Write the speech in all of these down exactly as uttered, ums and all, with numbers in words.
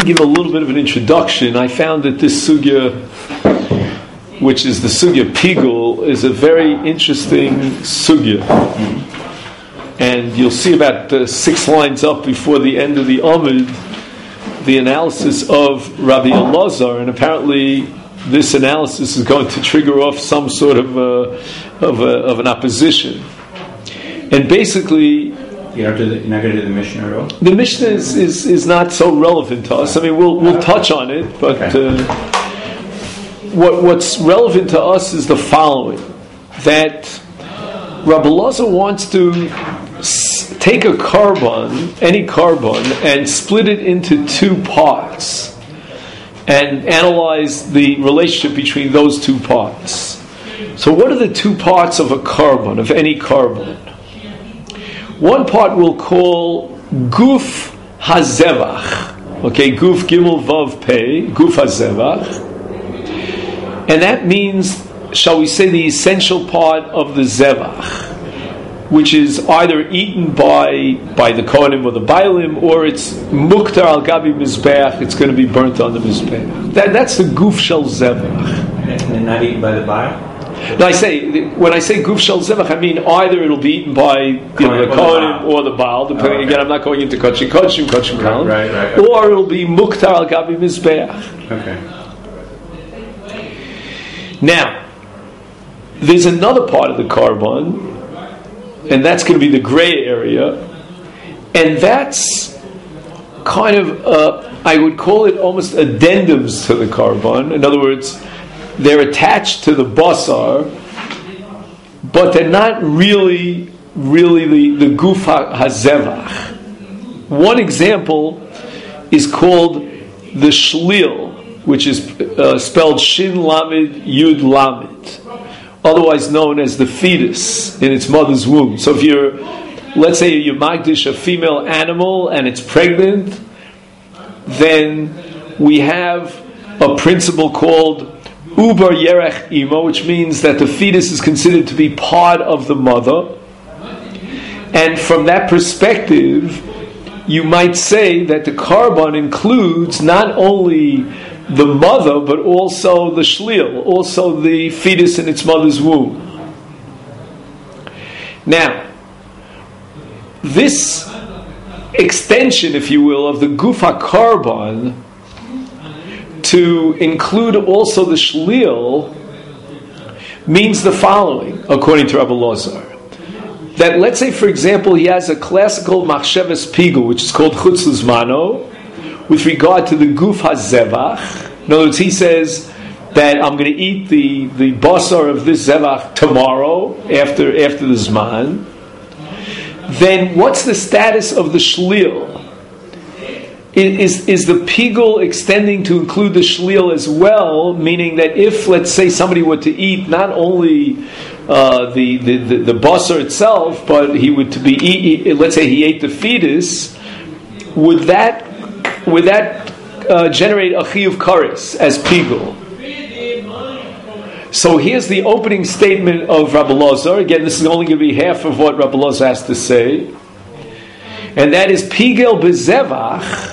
give a little bit of an introduction. I found that this sugya, which is the sugya Pigul, is a very interesting sugya. And you'll see about uh, six lines up before the end of the Amud, the analysis of Rabbi Elazar, and apparently this analysis is going to trigger off some sort of uh, of, a, of an opposition. And basically, you're not going to do the Mishnah at all? The Mishnah is, is, is not so relevant to us. I mean, we'll we'll touch on it, but okay. uh, what what's relevant to us is the following: that Rabbi Elazar wants to s- take a carbon, any carbon, and split it into two parts, and analyze the relationship between those two parts. So, what are the two parts of a carbon, of any carbon? One part we'll call Guf HaZevach. Okay, Guf Gimel Vav Pei, Guf HaZevach. And that means, shall we say, the essential part of the Zevach, which is either eaten by by the Kohanim or the Bailim, or it's Muktar al Gabi Mizbeach, it's going to be burnt on the Mizbeach. That, that's the Guf Shel Zevach. And not eaten by the Baal? Now I say, when I say Guf Shel Zevach, I mean either it'll be eaten by you know, the Kohanim or the Baal, depending, oh, okay. Again, I'm not going into Kodshim Kodshim, Kodshim Kalim, right, right, okay. Or it'll be Muktar al Gabi Mizbeach. Okay. Now, there's another part of the carbon, and that's going to be the gray area, and that's kind of, uh, I would call it almost addendums to the carbon. In other words, they're attached to the basar, but they're not really, really the, the guf hazevach. One example is called the shlil, which is uh, spelled shin lamed yud lamed, otherwise known as the fetus in its mother's womb. So if you're, let's say you're magdish a female animal and it's pregnant, then we have a principle called Uber Yerech Imo, which means that the fetus is considered to be part of the mother. And from that perspective, you might say that the carbon includes not only the mother, but also the shlil, also the fetus in its mother's womb. Now, this extension, if you will, of the gufa carbon to include also the shlil means the following, according to Rabbi Elazar. That let's say, for example, he has a classical machshavas pigul, which is called chutz lizmano, with regard to the guf hazevach. In other words, he says that I'm going to eat the, the basar of this zevach tomorrow, after after the zman. Then what's the status of the shlil? Is, is the pigul extending to include the shlil as well? Meaning that if, let's say, somebody were to eat not only uh, the, the, the, the basar itself, but he would to be eat, let's say he ate the fetus, would that would that uh, generate a chiyuv kares as pigul? So here's the opening statement of Rabbi Elazar. Again, this is only going to be half of what Rabbi Elazar has to say, and that is pigel bezevach.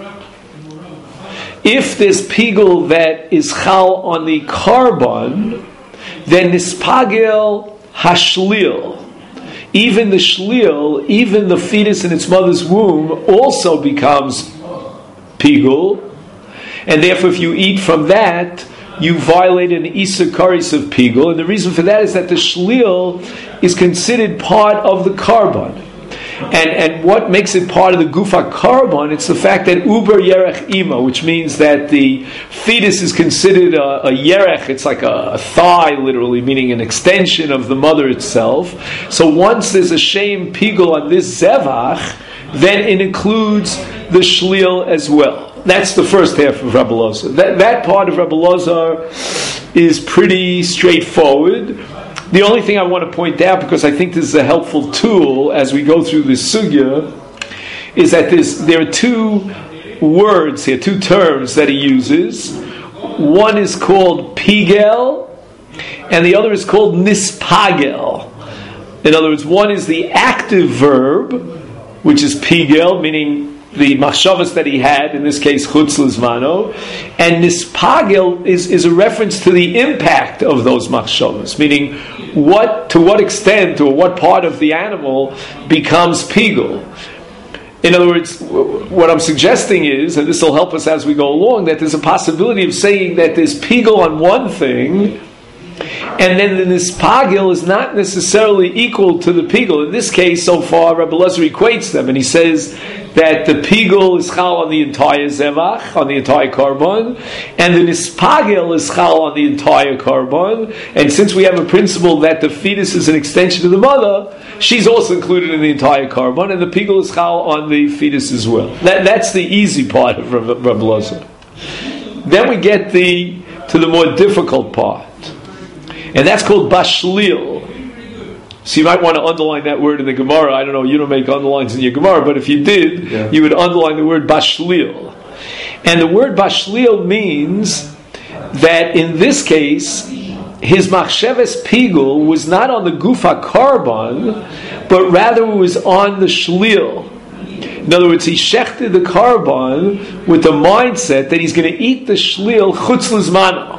If there's pigul that is chal on the carbon, then nispagel hashlil, even the shlil, even the fetus in its mother's womb, also becomes pigul, and therefore, if you eat from that, you violate an Issa Karis of pigul, and the reason for that is that the shlil is considered part of the carbon. And and what makes it part of the gufa carbon? It's the fact that uber yerech ima, which means that the fetus is considered a, a yerech. It's like a, a thigh, literally, meaning an extension of the mother itself. So once there's a shame pigul on this zevach, then it includes the shlil as well. That's the first half of Rabbi Elazar. That that part of Rabbi Elazar is pretty straightforward. The only thing I want to point out, because I think this is a helpful tool as we go through this sugya, is that this, there are two words here, two terms that he uses. One is called pigel, and the other is called nispagel. In other words, one is the active verb, which is pigel, meaning the machshavas that he had, in this case chutz l'zmano, and nispagel is, is a reference to the impact of those machshavas, meaning what to what extent or what part of the animal becomes pigul. In other words, what I'm suggesting is, and this will help us as we go along, that there's a possibility of saying that there's pigul on one thing, and then the nispagil is not necessarily equal to the pigul. In this case, so far, Rabbi Elazar equates them, and he says that the pigul is chal on the entire zevach, on the entire korban, and the nispagil is chal on the entire korban. And since we have a principle that the fetus is an extension of the mother, she's also included in the entire korban, and the pigul is chal on the fetus as well. That, that's the easy part of Rabbi Elazar. Then we get the to the more difficult part. And that's called bashlil. So you might want to underline that word in the Gemara. I don't know, you don't make underlines in your Gemara, but if you did, yeah. you would underline the word bashlil. And the word bashlil means that in this case, his machsheves pigul was not on the gufa karban, but rather it was on the shlil. In other words, he shechted the karban with the mindset that he's going to eat the shlil chutz l'zmano.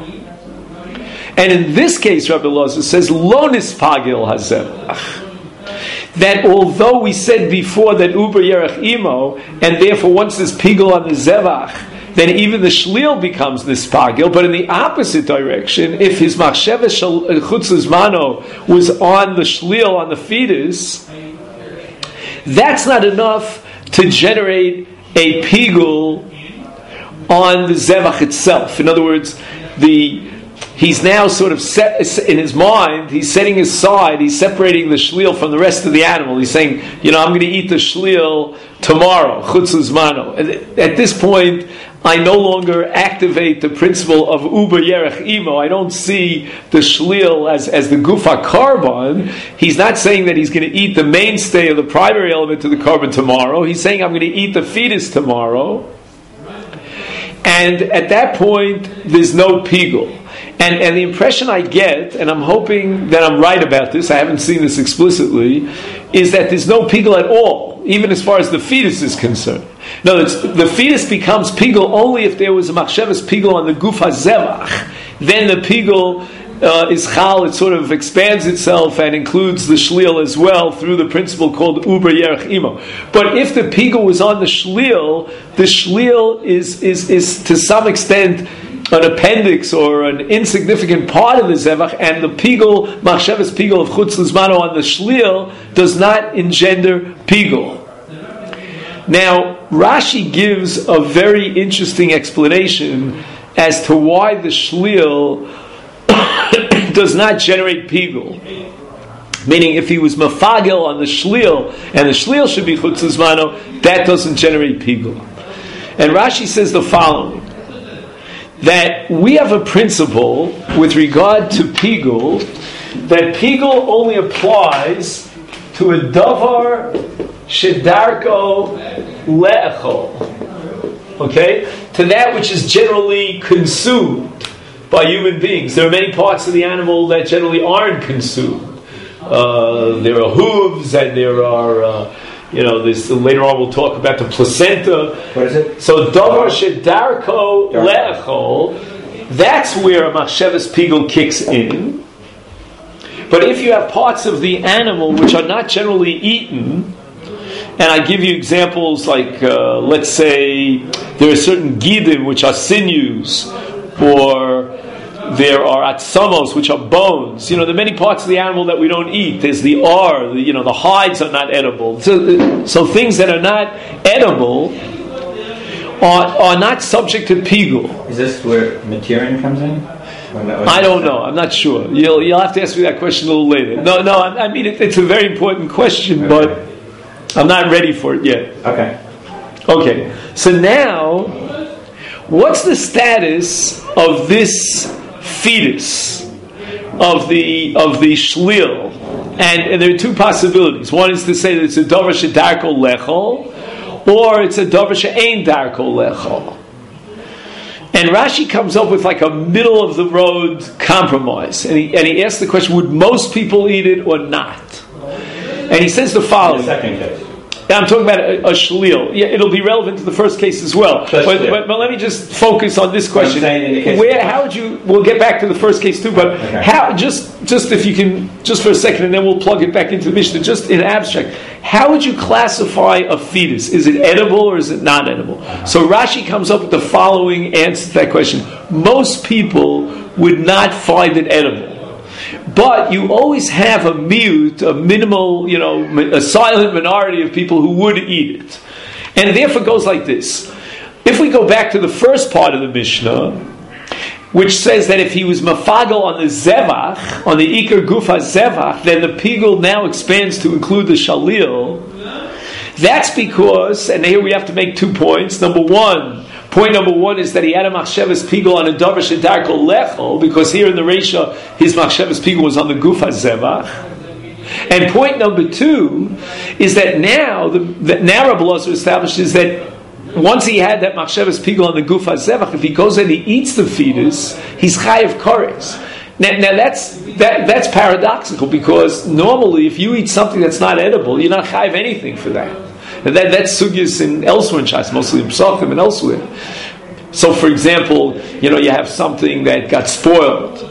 And in this case, Rabbi Elazar says, Lo nispagil hazevach. That although we said before that uber yerech imo, and therefore once there's pigul on the zevach, then even the shlil becomes nispagil. But in the opposite direction, if his machsheves chutz l'zmano was on the shlil, on the fetus, that's not enough to generate a pigul on the zevach itself. In other words, the he's now sort of set in his mind, he's setting aside, he's separating the shlil from the rest of the animal. He's saying, you know, I'm going to eat the shlil tomorrow, chutz l'zmano. At this point, I no longer activate the principle of uber yerech imo. I don't see the shlil as, as the gufa karban. He's not saying that he's going to eat the mainstay of the primary element of the karban tomorrow. He's saying, I'm going to eat the fetus tomorrow. And at that point, there's no pigul. And, and the impression I get, and I'm hoping that I'm right about this, I haven't seen this explicitly, is that there's no pigul at all, even as far as the fetus is concerned. In other words, the fetus becomes pigul only if there was a machsheves pigul on the gufa zevach. Then the pigul uh, is chal, it sort of expands itself and includes the shlil as well through the principle called uber yerech imo. But if the pigul was on the shlil, the shlil is, is, is to some extent an appendix or an insignificant part of the zevach, and the pigul, machsheves pigul of chutz l'zmano on the shlil does not engender pigul. Now, Rashi gives a very interesting explanation as to why the shlil does not generate pigul. Meaning, if he was mafagel on the shlil, and the shlil should be chutz l'zmano, that doesn't generate pigul. And Rashi says the following: that we have a principle with regard to pigul, that pigul only applies to a davar shedarko le'echol, okay, to that which is generally consumed by human beings. There are many parts of the animal that generally aren't consumed. Uh, there are hooves, and there are uh, You know, this later on we'll talk about the placenta. What is it? So davar shedarko le'echol, that's where a machsheves pigul kicks in. But if you have parts of the animal which are not generally eaten, and I give you examples like, uh, let's say, there are certain gidim which are sinews, or there are atzamos, which are bones. You know, there are many parts of the animal that we don't eat. There's the ar, the, you know, the hides are not edible. So, so things that are not edible are, are not subject to pigul. Is this where Materin comes in? I don't know. I'm not sure. You'll you'll have to ask me that question a little later. No, no. I, I mean, it, it's a very important question, okay. But I'm not ready for it yet. Okay. Okay. So now, what's the status of this fetus, of the of the shlil? And, and there are two possibilities. One is to say that it's a davar shedarko lechol, or it's a davar she'ein darko lechol. And Rashi comes up with like a middle of the road compromise, and he and he asks the question: would most people eat it or not? And he says the following: in the second case. I'm talking about a, a shlil. Yeah, it'll be relevant to the first case as well. But, but, but let me just focus on this question. Where, how would you? We'll get back to the first case too. But okay. how? Just, just if you can, just for a second, and then we'll plug it back into the Mishnah. Just in abstract, how would you classify a fetus? Is it edible or is it not edible? Uh-huh. So Rashi comes up with the following answer to that question: most people would not find it edible. But you always have a mute, a minimal, you know, a silent minority of people who would eat it. And therefore it goes like this. If we go back to the first part of the Mishnah, which says that if he was mafagel on the zevach, on the ikar gufa zevach, then the pigul now expands to include the shalil. That's because, and here we have to make two points. Number one, Point number one is that he had a machshavas pigul on a davar shedarko lechol, because here in the Reisha, his machshavas pigul was on the gufa zevach. And point number two is that now, the, that now Rabbi Elazar establishes that once he had that machshavas pigul on the gufa zevach, if he goes and he eats the fetus, he's chayav kares. Now, now that's that, that's paradoxical, because normally if you eat something that's not edible, you're not chayav anything for that. And that, that's sugyas in elsewhere in Shas, mostly in Psachim and elsewhere. So, for example, you know, you have something that got spoiled,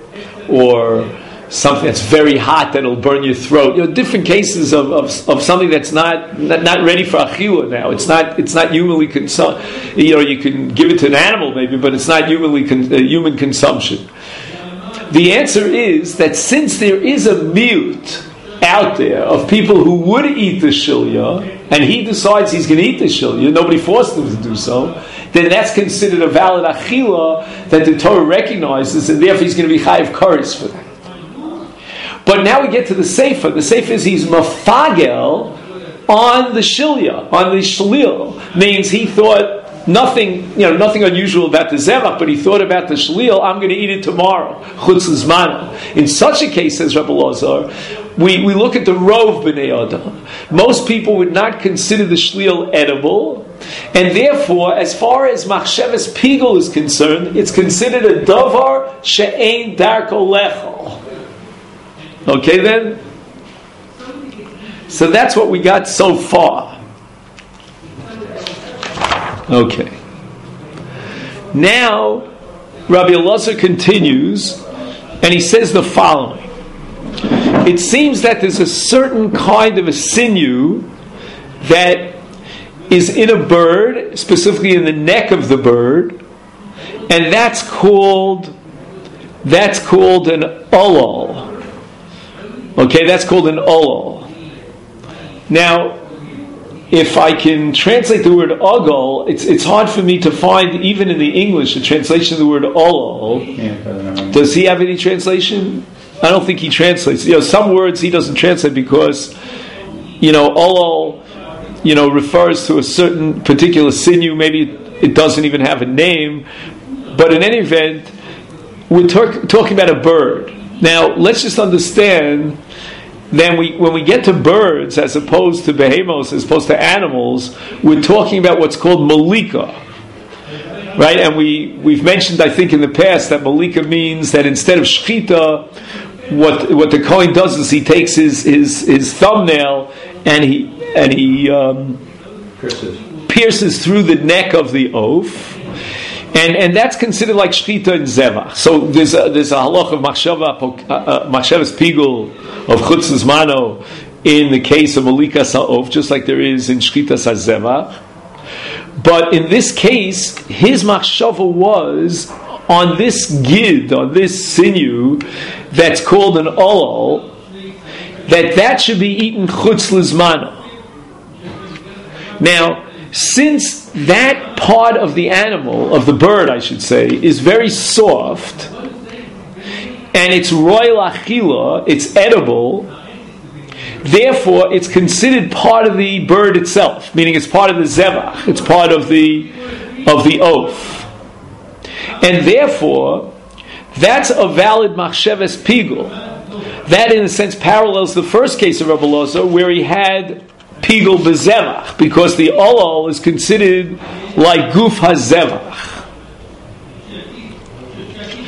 or something that's very hot that'll burn your throat. You know, different cases of, of, of something that's not, not not ready for achila now. It's not it's not humanly consum. You know, you can give it to an animal maybe, but it's not humanly con- uh, human consumption. The answer is that since there is a mute out there of people who would eat the shilya, and he decides he's going to eat the shilya, nobody forced him to do so, then that's considered a valid achila that the Torah recognizes, and therefore he's going to be chayiv kares for that. But now we get to the Sefer. The Sefer is he's mafagel on the shilya, on the shlil, means he thought nothing, you know, nothing unusual about the zevach, but he thought about the shlil, I'm going to eat it tomorrow, chutz l'zmano. In such a case, says Rabbi Elazar, we, we look at the rov b'nei adam. Most people would not consider the shlil edible, and therefore, as far as machshavas pigul is concerned, it's considered a davar she'ein darko lechol. Okay then? So that's what we got so far. Okay. Now, Rabbi Elazar continues, and he says the following. It seems that there's a certain kind of a sinew that is in a bird, specifically in the neck of the bird, and that's called that's called an olol. Okay, that's called an olol. Now, if I can translate the word ogol, it's it's hard for me to find, even in the English, a translation of the word olol. Yeah, does he have any translation? I don't think he translates. You know, some words he doesn't translate because, you know, olol, you know, refers to a certain particular sinew. Maybe it doesn't even have a name. But in any event, we're talk, talking about a bird. Now, let's just understand. Then we, when we get to birds, as opposed to behemoths, as opposed to animals, we're talking about what's called malika, right? And we we've mentioned, I think, in the past that malika means that instead of shchita, what what the Kohen does is he takes his his, his thumbnail and he and he um, pierces. pierces through the neck of the oaf. And and that's considered like shchita and zevach. So there's a, there's a halach of machshava, uh, machshavas pigul, of chutz l'zmano in the case of malika sa'of, just like there is in shchita sa'zevach. But in this case, his machshava was on this gid, on this sinew, that's called an olol, that that should be eaten chutz l'zmano. Now, since that part of the animal, of the bird I should say, is very soft, and it's royal achila, it's edible, therefore it's considered part of the bird itself, meaning it's part of the zevach, it's part of the of the oath. And therefore, that's a valid machshavas pigul. That in a sense parallels the first case of Rabbi Elazar, where he had pigul bezevach, because the olol is considered like guf hazevach.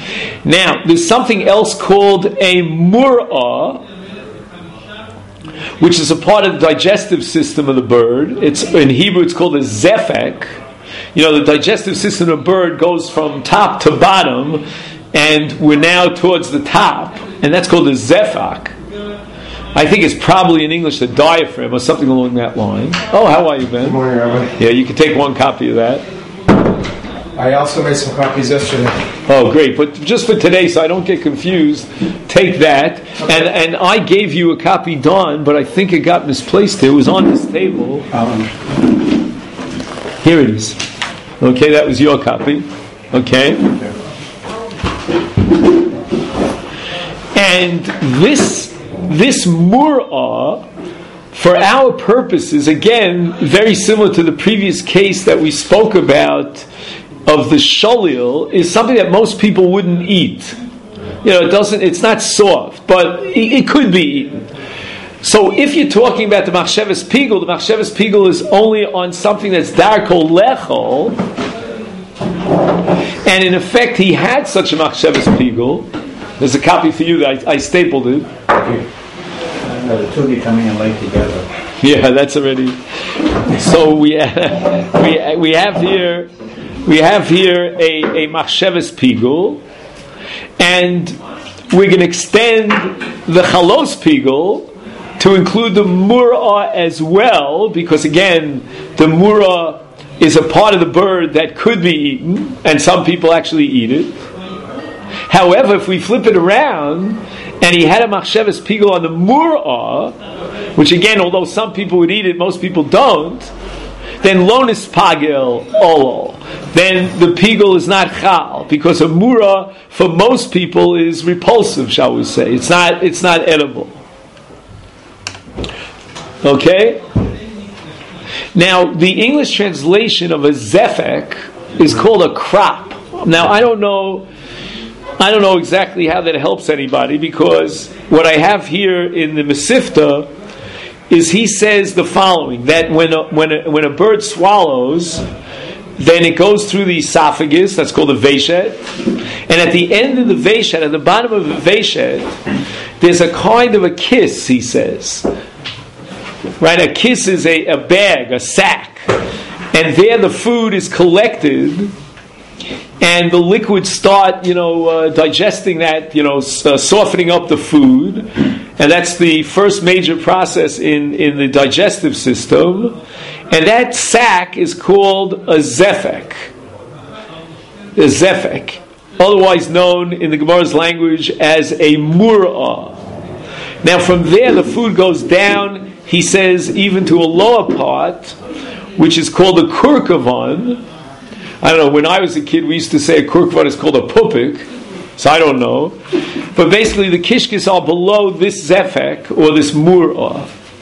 Now, there's something else called a mur'ah, which is a part of the digestive system of the bird. It's in Hebrew it's called a zefek. You know, the digestive system of a bird goes from top to bottom, and we're now towards the top, and that's called a zefak. I think it's probably in English the diaphragm or something along that line. Oh, how are you, Ben? Good morning, Rabbi. Yeah, you can take one copy of that. I also made some copies yesterday. Oh, great. But just for today, so I don't get confused, take that. Okay. And and I gave you a copy, Dawn, but I think it got misplaced here. It was on this table. Um. Here it is. Okay, that was your copy. Okay. okay. And this, this mur'ah, for our purposes, again, very similar to the previous case that we spoke about of the sholil, is something that most people wouldn't eat. You know, it doesn't. It's not soft, but it, it could be eaten. So, if you're talking about the machshavas pigul, the machshavas pigul is only on something that's darko lechol, and in effect, he had such a machshavas pigul. There's a copy for you that I, I stapled it. Uh, the two of you coming in late together. Yeah, that's already. So we we we have here. We have here a, a machshavas pigul, and we're going to extend the chalos pigul to include the mur'ah as well, because again, the mur'ah is a part of the bird that could be eaten, and some people actually eat it. However, if we flip it around, and he had a machshavas pigul on the mur'ah, which again, although some people would eat it, most people don't, then lo nispagel olol. Then the pigul is not chal, because a mur'ah for most people is repulsive, shall we say? It's not. It's not edible. Okay. Now the English translation of a zefek is called a crop. Now I don't know. I don't know exactly how that helps anybody, because what I have here in the Mesifta is he says the following, that when a, when a, when a bird swallows, then it goes through the esophagus, that's called the veshet, and at the end of the veshet, at the bottom of the veshet, there's a kind of a kiss, he says. Right, a kiss is a, a bag, a sack, and there the food is collected, and the liquids start, you know, uh, digesting that, you know, uh, softening up the food, and that's the first major process in, in the digestive system. And that sac is called a zefek. A zefek, otherwise known in the Gemara's language as a mur'ah. Now from there the food goes down, he says, even to a lower part, which is called a kurkavan. I don't know, when I was a kid we used to say a kurkavan is called a pupik, so I don't know. But basically the kishkis are below this zefek, or this mur'ah,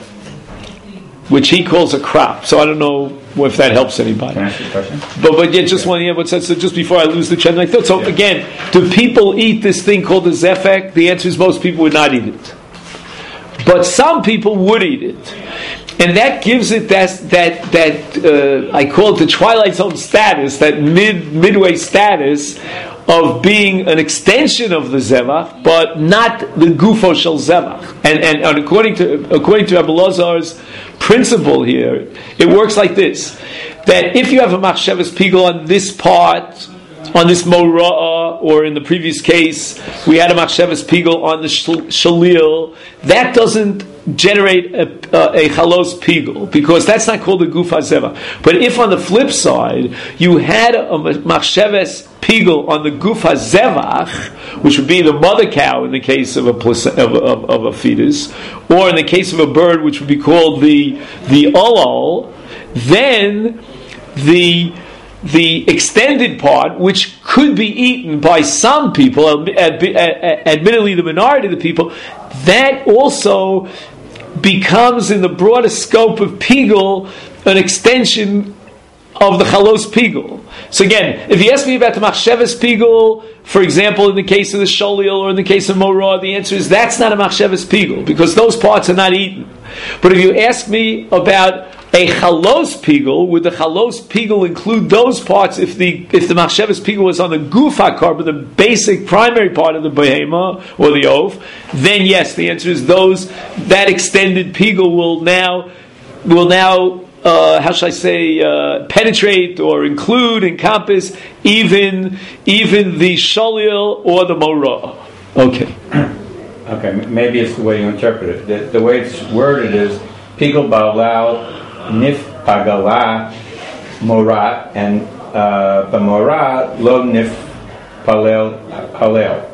which he calls a crop. So I don't know if that helps anybody. Can I ask you a question? But but yeah, just yeah. one. Yeah, but so just before I lose the trend, I thought. So yeah. Again, do people eat this thing called the zefek? The answer is most people would not eat it, but some people would eat it, and that gives it that that that uh, I call it the twilight zone status, that mid midway status of being an extension of the zevach, but not the gufo shel zevach. And, and and according to according to Rabbi Lazar's principle here, it works like this: that if you have a machshavas pigul on this part, on this mora'ah, or in the previous case we had a machshavas pigul on the shalil, that doesn't generate a, a, a chalos pigul, because that's not called the guf hazevach. But if on the flip side you had a machshavas pigul on the guf hazevach, which would be the mother cow in the case of a of, of, of a fetus, or in the case of a bird, which would be called the the olol, then the the extended part, which could be eaten by some people, admittedly the minority of the people, that also becomes, in the broader scope of pigul, an extension of the chalos pigul. So again, if you ask me about the machshavas pigul, for example, in the case of the sholil or in the case of morah, the answer is that's not a machshavas pigul, because those parts are not eaten. But if you ask me about a chalos pigul, would the chalos pigul include those parts if the if the machshavas pigul was on the guf hakarbon, the basic primary part of the behema or the oaf? Then yes, the answer is those that extended pigul will now will now uh, how shall I say uh, penetrate or include, encompass even even the shalil or the morah. Okay. Okay, maybe it's the way you interpret it. The, the way it's worded is pigul ba'alal nif pagala morat and uh, b'morat lo nif palel palel.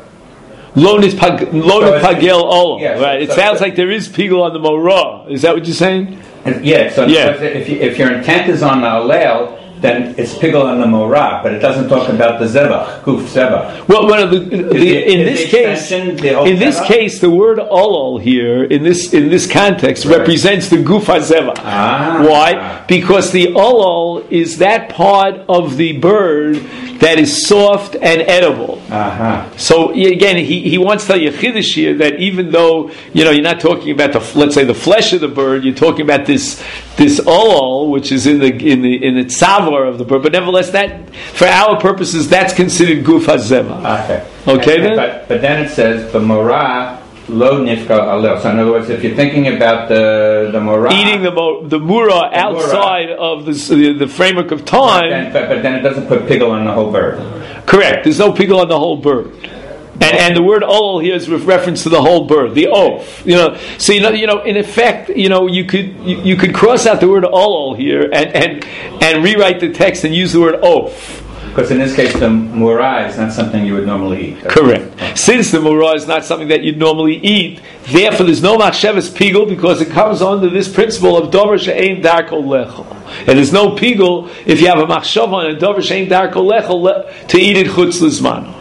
Lo nif pag, lo So nif it's- pagel olam. yes, Right. It so- sounds so- like there is pigul on the morah. Is that what you're saying? And yeah, so Yeah. if, you, if your intent is on the alel, then it's pigul on the morat, but it doesn't talk about the zevach, guf zevach. Well, one of the, the the- in is this the case, extension the whole in this zevach? case, the word olol here in this in this context Right. represents the guf hazeva. Ah. Why? Because the olol is that part of the bird that is soft and edible. Uh-huh. So again, he, he wants to tell you chiddush here that even though you know you're not talking about the let's say the flesh of the bird, you're talking about this this olol which is in the in the in the tzavar of the bird. But nevertheless, that for our purposes, that's considered guf hazeva. Okay. Okay, And- then? But, but then it says the morah lo nifka alel. So in other words, if you're thinking about the the morah, Eating the mo- the mura outside of the, the the framework of time. then, but, but then it doesn't put pigul on the whole bird. Correct. There's no pigul on the whole bird. And, and the word olol here is with reference to the whole bird, the oaf. You know, so you know, you know, in effect, you know, you could you, you could cross out the word olol here and, and and rewrite the text and use the word oaf. Because in this case, the murah is not something you would normally eat. Correct. Since the murah is not something that you'd normally eat, therefore there's no machshavas pigul because it comes under this principle of dover she'ein darko lechol. And there's no pigul if you have a machshav on a dover she'ein darko lechol to eat it chutz lizmano.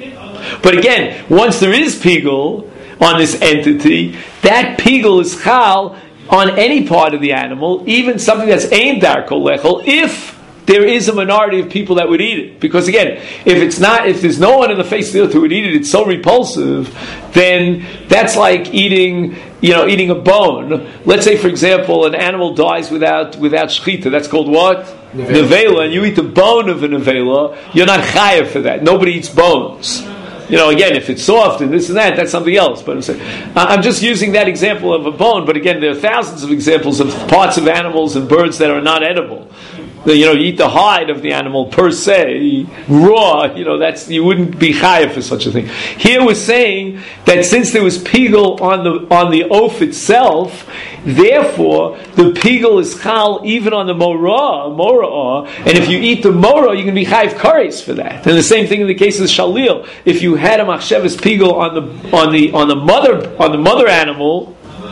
But again, once there is pigul on this entity, that pigul is chal on any part of the animal, even something that's ein darko lechol, if there is a minority of people that would eat it. Because again, if it's not, if there's no one in the face of the earth who would eat it, it's so repulsive, then that's like eating, you know, eating a bone. Let's say, for example, an animal dies without without shechita. That's called what? Nevela. Nevela. And you eat the bone of a nevela, you're not chayav for that. Nobody eats bones. You know, again, if it's soft and this and that, that's something else. But I'm saying, I'm just using that example of a bone. But again, there are thousands of examples of parts of animals and birds that are not edible. You know, you eat the hide of the animal per se, raw. You know, that's you wouldn't be chayav for such a thing. Here we're saying that since there was pigul on the on the oaf itself, therefore the pigul is chal even on the morah, morah. And if you eat the morah, you can be chayav kares for that. And the same thing in the case of the shalil. If you had a machshavas pigul on the on the on the mother on the mother animal,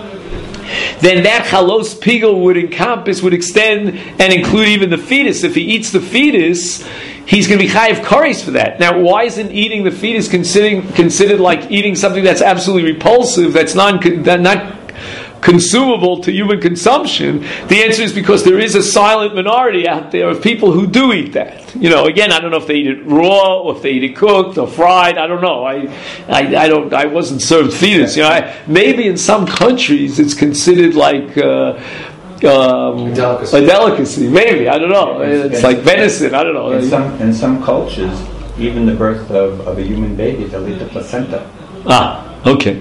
then that chalos pigul would encompass, would extend and include even the fetus. If he eats the fetus, he's going to be chayav kares for that. Now, why isn't eating the fetus considered considered like eating something that's absolutely repulsive, that's non not consumable to human consumption? The answer is because there is a silent minority out there of people who do eat that. You know, again, I don't know if they eat it raw or if they eat it cooked or fried. I don't know. I, I, I don't. I wasn't served fetus. You know, I, maybe in some countries it's considered like uh, um, A delicacy. a delicacy. Maybe I don't know. It's- It's it's- like venison. I don't know. In some in some cultures, even the birth of, of a human baby, they'll eat the placenta. Ah, okay.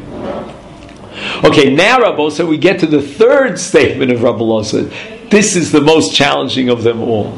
Okay, now Rabbi, so we get to the third statement of Rabbi Loza. This is the most challenging of them all.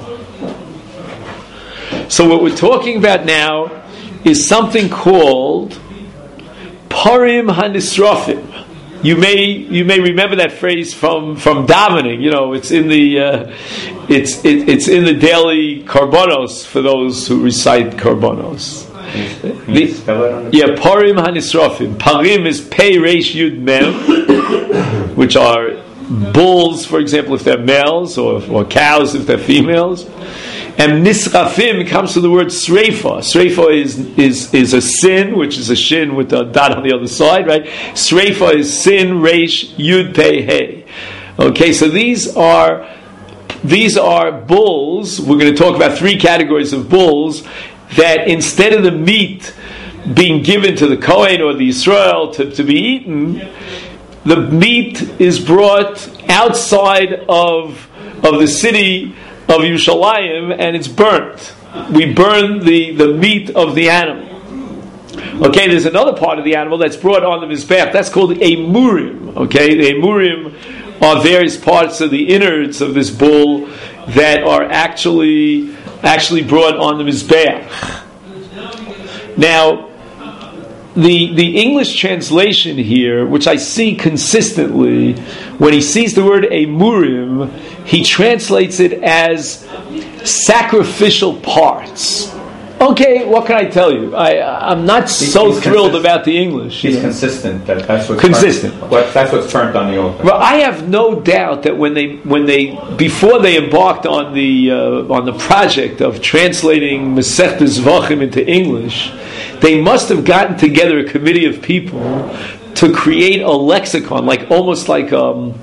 So what we're talking about now is something called Parim Hanisrofim. You may you may remember that phrase from, from davening. You know, it's in the uh, it's it, it's in the daily karbonos for those who recite karbonos. Can you spell it on the Yeah, Parim Hanisrofim. Parim is Pei Reish Yud Mem, which are bulls, for example, if they're males, or, or cows if they're females. And Nisrafim comes from the word Sreifa. Sreifa is, is, is a sin, which is a shin with a dot on the other side, right? Sreifa is sin, Reish, Yud, Pei, Hey. Okay, so these are these are bulls. We're going to talk about three categories of bulls that instead of the meat being given to the Kohen or the Yisrael to, to be eaten, the meat is brought outside of of the city of Yerushalayim and it's burnt. We burn the, the meat of the animal. Okay, there's another part of the animal that's brought on the Mizbeach. That's called a murim. Okay, the murim are various parts of the innards of this bull that are actually actually brought on the Mizbeach. Now, the the English translation here, which I see consistently, when he sees the word a murim, he translates it as sacrificial parts. Okay, what can I tell you? I, I'm not so he's thrilled consistent. about the English. He's you know? consistent. That, that's what's Consistent. Burnt, what, that's what's burnt on the altar. Well, I have no doubt that when they, when they, before they embarked on the uh, on the project of translating Masechtas Zvachim into English, they must have gotten together a committee of people to create a lexicon, like almost like um,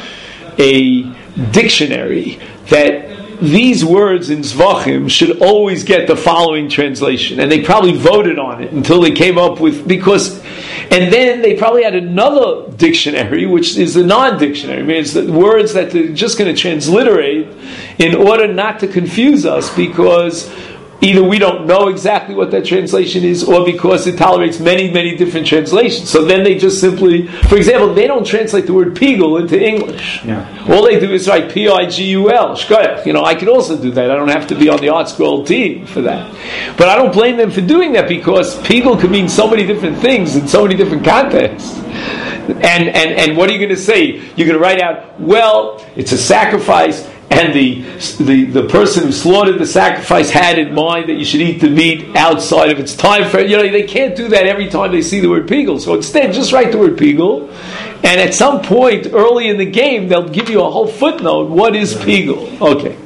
a dictionary that. These words in Zvachim should always get the following translation, and they probably voted on it until they came up with because, and then they probably had another dictionary, which is a non-dictionary. I mean, it's the words that they're just going to transliterate in order not to confuse us, because either we don't know exactly what that translation is, or because it tolerates many, many different translations. So then they just simply, for example, they don't translate the word pigul into English. Yeah. All they do is write P I G U L, shkoyach. You know, I could also do that. I don't have to be on the Art Scroll team for that. But I don't blame them for doing that, because pigul could mean so many different things in so many different contexts. And, and, and what are you going to say? You're going to write out, well, it's a sacrifice, and the, the the person who slaughtered the sacrifice had in mind that you should eat the meat outside of its time frame. You know, they can't do that every time they see the word pigul. So instead, just write the word pigul, and at some point early in the game, they'll give you a whole footnote. What is pigul? Okay.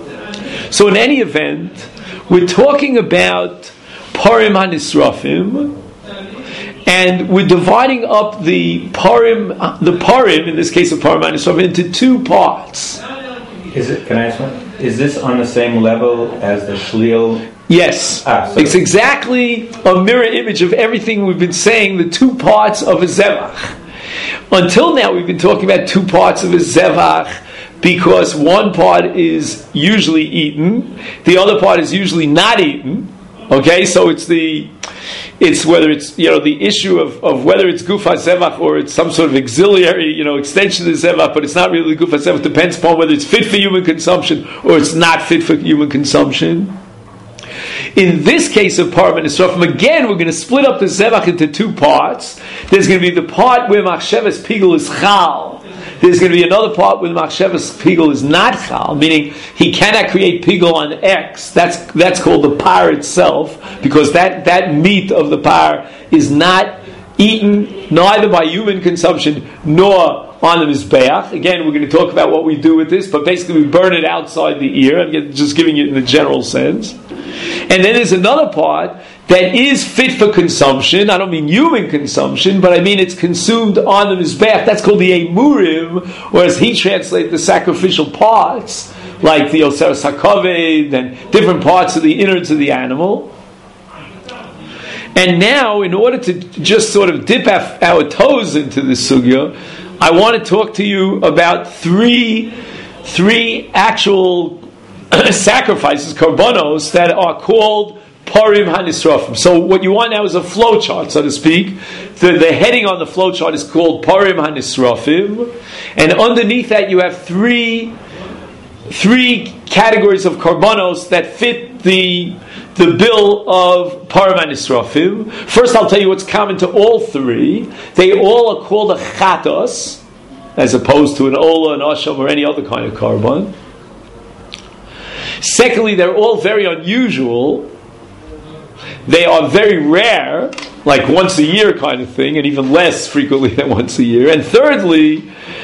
So in any event, we're talking about parim hanisrafim, and we're dividing up the parim, the parim in this case of parim hanisrafim, into two parts. Is it? Can I ask one? Is this on the same level as the shlil? Yes. Ah, so it's exactly a mirror image of everything we've been saying, the two parts of a zevach. Until now, we've been talking about two parts of a zevach because one part is usually eaten, the other part is usually not eaten. Okay, so it's the it's whether it's you know the issue of, of whether it's gufa zevach or it's some sort of auxiliary you know extension of the zevach, but it's not really gufa zevach. Depends upon whether it's fit for human consumption or it's not fit for human consumption. In this case of parim hanisrafim, again we're going to split up the zevach into two parts. There's going to be the part where machshavas pigul is chal. There's going to be another part where the machshavas pigul is not chal, meaning he cannot create pigul on X. That's that's called the par itself, because that, that meat of the par is not eaten neither by human consumption nor on the mizbeach. Again, we're going to talk about what we do with this, but basically we burn it outside the ear. I'm just giving it in the general sense. And then there's another part that is fit for consumption. I don't mean human consumption, but I mean it's consumed on the mizbeach. That's called the emurim, or as he translates, the sacrificial parts, like the oseres hakaved and different parts of the innards of the animal. And now, in order to just sort of dip our toes into this sugya, I want to talk to you about three, three actual sacrifices, korbanos, that are called parim hanisrafim. So what you want now is a flow chart, so to speak. The, the heading on the flow chart is called parim hanisrafim, and underneath that you have three three categories of korbanos that fit the the bill of parim hanisrafim. First, I'll tell you what's common to all three. They all are called a chatos, as opposed to an ola, an asham, or any other kind of korban. Secondly, they're all very unusual. They are very rare, like once a year kind of thing, and even less frequently than once a year. And thirdly,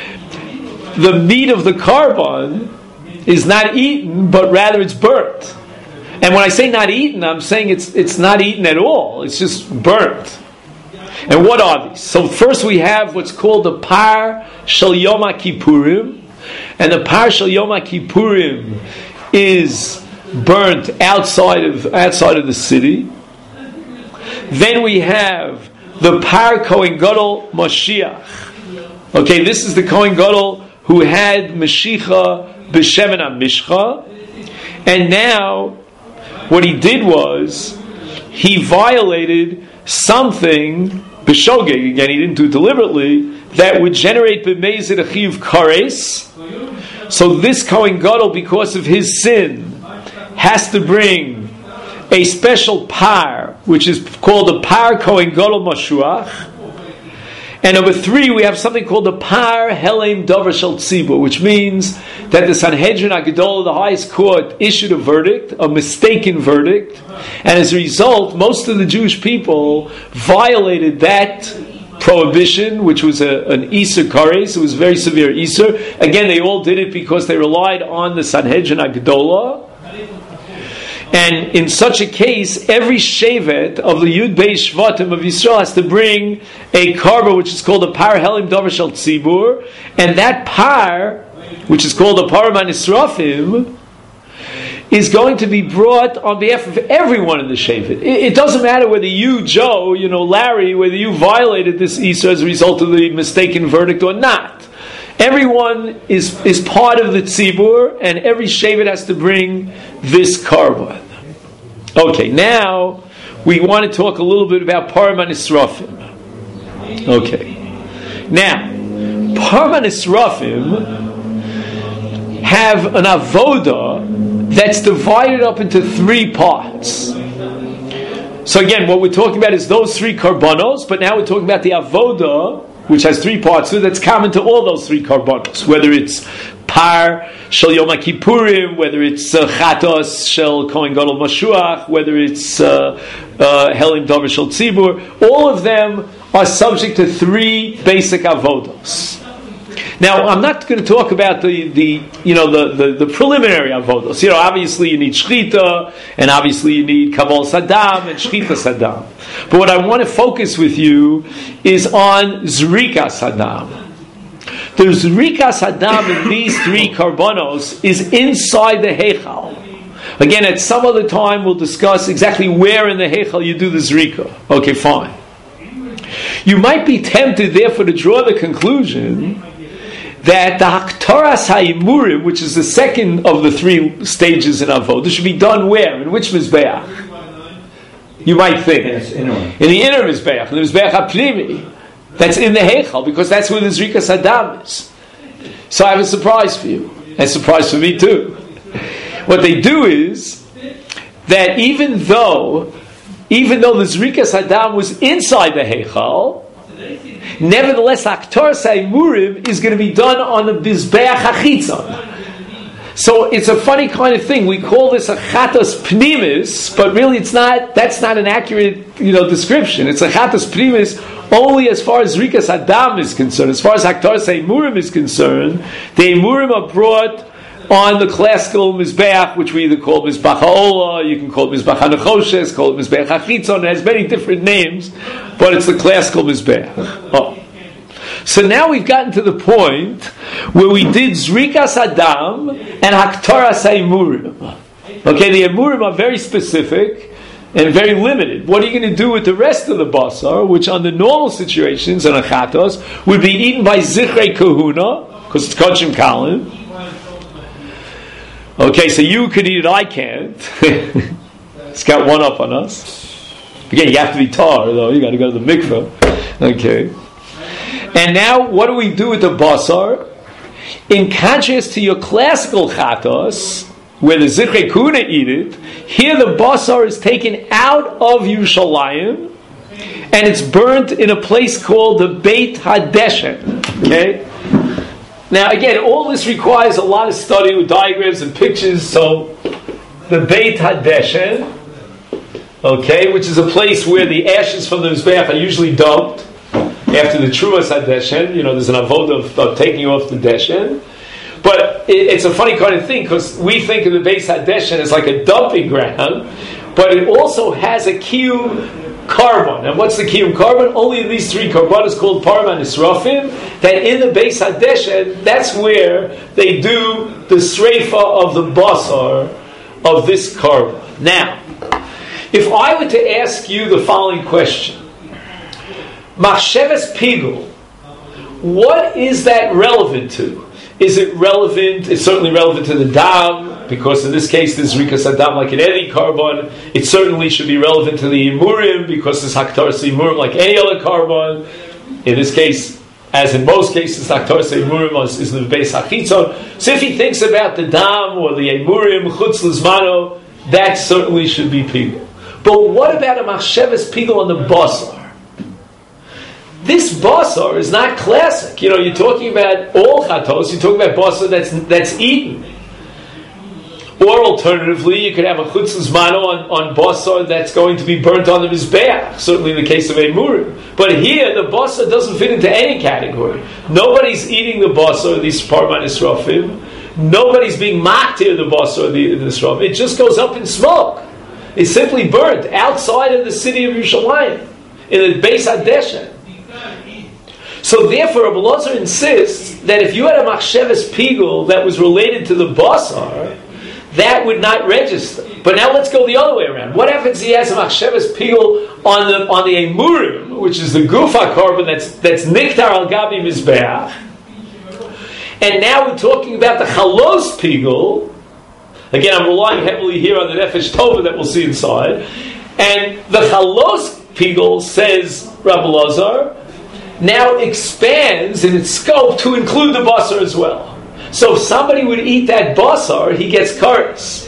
the meat of the korban is not eaten, but rather it's burnt. And when I say not eaten, I'm saying it's it's not eaten at all. It's just burnt. And what are these? So first we have what's called the par shel Yom HaKippurim, and the par shel Yom HaKippurim is burnt outside of outside of the city. Then we have the par Kohen Gadol Moshiach, Okay, this is the Kohen Gadol who had Meshicha b'Shemen HaMishcha, and now what he did was he violated something b'shogeg. Again, he didn't do it deliberately. That would generate b'meizid achiv kares. So this Kohen Gadol, because of his sin, has to bring a special par, which is called the par Kohen Gadol Mashuach. And number three, we have something called the par Helem Dover Shel Tzibur, which means that the Sanhedrin HaGedol, the highest court, issued a verdict, a mistaken verdict, and as a result, most of the Jewish people violated that prohibition, which was a, an Isur Kares. It was a very severe Isur. Again, they all did it because they relied on the Sanhedrin HaGedolah. And in such a case, every shevet of the Yud Beis Shvatim of Yisrael has to bring a karba, which is called a par Helim Dover Shel Tzibur, and that par, which is called a par Manisrafim, is going to be brought on behalf of everyone in the shevet. It, it doesn't matter whether you, Joe, you know, Larry, whether you violated this Isur as a result of the mistaken verdict or not. Everyone is, is part of the tzibur, and every shevet has to bring this karban. Okay, now we want to talk a little bit about Param HaNisrafim. Okay. Now, Param HaNisrafim have an avoda that's divided up into three parts. So again, what we're talking about is those three karbanos, but now we're talking about the avoda, which has three parts, so that's common to all those three karbanos, whether it's par shel Yom HaKippurim, whether it's uh, chatos shel Kohen Gadol Mashuach, whether it's uh, uh, Helim Dover Shel Tzibur, all of them are subject to three basic avodos. Now, I'm not going to talk about the, the you know the, the, the preliminary avodos. You know, obviously you need shchita, and obviously you need kavol sadam and shchita sadam. But what I want to focus with you is on zrika sadam. The zrika sadam in these three karbanos is inside the heichal. Again, at some other time we'll discuss exactly where in the heichal you do the zrika. Okay, fine. You might be tempted, therefore, to draw the conclusion that the Haktaras HaImurim, which is the second of the three stages in Avodah, should be done where? In which Mizbeach? You might think. In the inner Mizbeach, in the Mizbeach HaPnimi. That's in the Heichal, because that's where the Zrika Saddam is. So I have a surprise for you. And a surprise for me too. What they do is that even though even though the Zrika Saddam was inside the Heichal, nevertheless, Aktar Saimurim is going to be done on the Bizbeach HaChitzon. So it's a funny kind of thing. We call this a Chatas Pnimis, but really it's not, that's not an accurate, you know, description. It's a Chatas Pnimis only as far as Zrikas Adam is concerned. As far as Aktar Saimurim is concerned, the Emurim are brought on the classical Mizbeach, which we either call Mizbach HaOlah, you can call it Mizbach HaNechoshes, call it Mizbeach HaChitzon. It has many different names, but it's the classical Mizbeach. Oh. So now we've gotten to the point where we did Zrikas Adam and Haktaras HaEmurim. Okay, the Emurim are very specific and very limited. What are you going to do with the rest of the basar, which under normal situations and achatos would be eaten by Zichrei Kahuna, because it's Kodshim Kalim. Okay, so you could eat it, I can't. It's got one up on us. Again, you have to be tar, though. You got to go to the mikveh. Okay. And now, what do we do with the basar? In contrast to your classical chatos, where the Zichrei Kuna eat it, here the basar is taken out of Yerushalayim, and it's burnt in a place called the Beit Hadeshen. Okay? Now, again, all this requires a lot of study with diagrams and pictures, so the Beit Hadeshen, okay, which is a place where the ashes from the Mizbeach are usually dumped, after the Truas HaDeshen, you know, there's an avodah of, of taking off the Deshen. But it, it's a funny kind of thing, because we think of the Beis HaDeshen as like a dumping ground, but it also has a kiyum carbon. And what's the kiyum carbon? Only these three carbonas called Param HaNisrafim, that in the Beis HaDeshen, that's where they do the sreifa of the basar of this carbon. Now, if I were to ask you the following question, Machsheves Pigul, what is that relevant to? Is it relevant? It's certainly relevant to the dam, because in this case there's rikas adam like in any carbon. It certainly should be relevant to the imurim, because it's haktaras imurim like any other carbon. In this case, as in most cases, haktaras imurim is the base hachitzon. So if he thinks about the dam or the imurim chutz lizmano, that certainly should be pigul. But what about a machshavas pigul on the basar? This basar is not classic. You know, you're talking about all chatos, you're talking about basar that's that's eaten. Or alternatively, you could have a chutzlas mano on, on basar that's going to be burnt on the mizbeach, certainly in the case of emurim. But here, the basar doesn't fit into any category. Nobody's eating the basar, these parman israfim. Nobody's being maktir the basar, the, the israfim. It just goes up in smoke. It's simply burnt outside of the city of Yerushalayim, in the Beis Hadeshen. So therefore, Rabbi Elazar insists that if you had a machshavas pigul that was related to the basar, that would not register. But now let's go the other way around. What happens if he has a machshavas pigul on the on the emurim, which is the gufa carbon that's that's niktar al gabi mizbeach, and now we're talking about the chalos pigul. Again, I'm relying heavily here on the nefesh tova that we'll see inside, and the chalos pigul, says Rabbi Elazar, now expands in its scope to include the basar as well. So if somebody would eat that basar, he gets kares.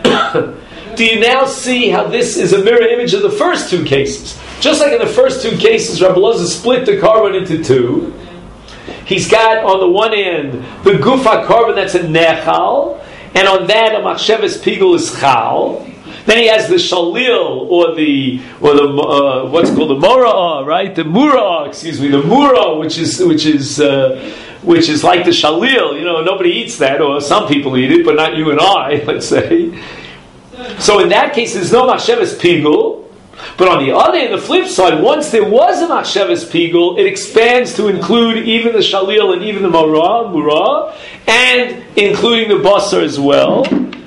Do you now see how this is a mirror image of the first two cases? Just like in the first two cases, Rabbi Elazar split the carbon into two. He's got on the one end the gufa carbon that's a nechal, and on that a machshavas pigul is chal. Then he has the shalil, or the or the uh, what's called the mora'ah, right? The mura'ah, excuse me, the mura'ah, which is which is uh, which is like the shalil. You know, nobody eats that, or some people eat it, but not you and I, let's say. So in that case, there's no machshavas pigul. But on the other hand, the flip side, once there was a machshavas pigul, it expands to include even the shalil and even the mora'ah, mura'ah, and including the basar as well.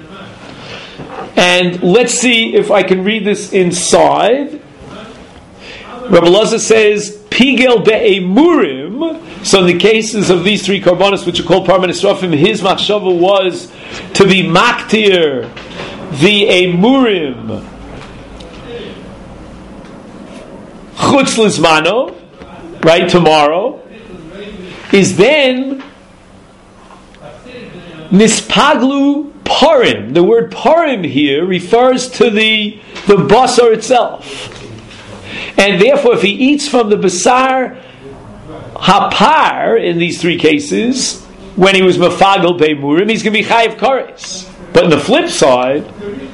And let's see if I can read this inside. Rabbi Elazar says, Pigel be'emurim. So in the cases of these three karbanos, which are called parman israfim, his machshava was to be maktir the emurim chutz lizmano, right, tomorrow, is then nispaglu parim. The word parim here refers to the the basar itself, and therefore, if he eats from the basar hapar in these three cases, when he was mafagel beimurim, he's going to be chayiv kares. But on the flip side,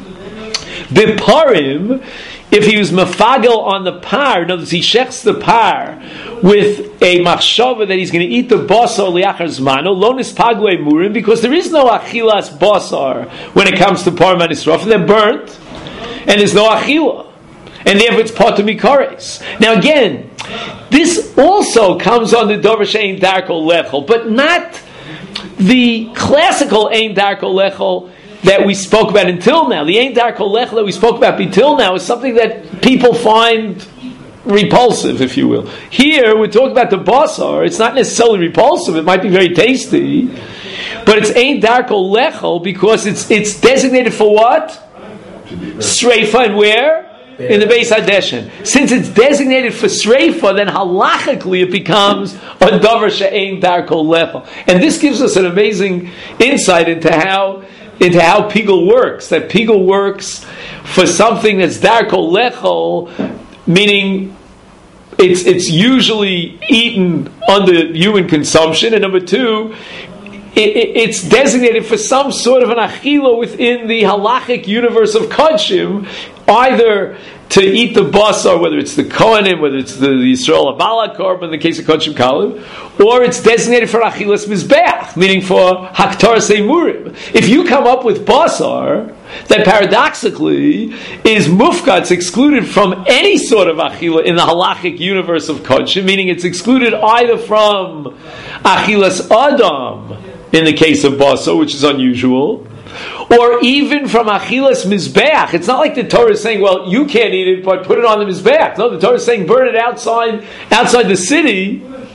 beparim, if he was mafagel on the par, in other words, he shechs the par with a machshava that he's going to eat the basar liachar zmano, lo nispaglu emurim, because there is no achilas basar when it comes to parman israf, and they're burnt, and there's no achila, and therefore it's part of mikares. Now again, this also comes on the davar she'ein darko lechol, but not the classical ein darko lechol that we spoke about until now. The ein darko lechol that we spoke about until now is something that people find repulsive, if you will. Here, we're talking about the basar. It's not necessarily repulsive. It might be very tasty, but it's ein darko lechol because it's it's designated for what? Sreifa, and where? In the Beis Hadeshen. Since it's designated for Sreifa, then halachically it becomes a davar she'ein darko lechol. And this gives us an amazing insight into how into how pigul works. That pigul works for something that's darko lechol, meaning it's it's usually eaten under human consumption, and number two, it, it, it's designated for some sort of an achila within the halachic universe of kodshim, either to eat the basar, whether it's the kohanim, whether it's the, the Yisrael Abala korban in the case of kodshim kalim, or it's designated for achilas mizbeach, meaning for haktaras emurim. If you come up with basar that paradoxically is mufka, it's excluded from any sort of achila in the halachic universe of kodshim, meaning it's excluded either from achilas adam in the case of basar, which is unusual, or even from achilas mizbeach. It's not like the Torah is saying, well, you can't eat it, but put it on the mizbeach. No, the Torah is saying burn it outside outside the city.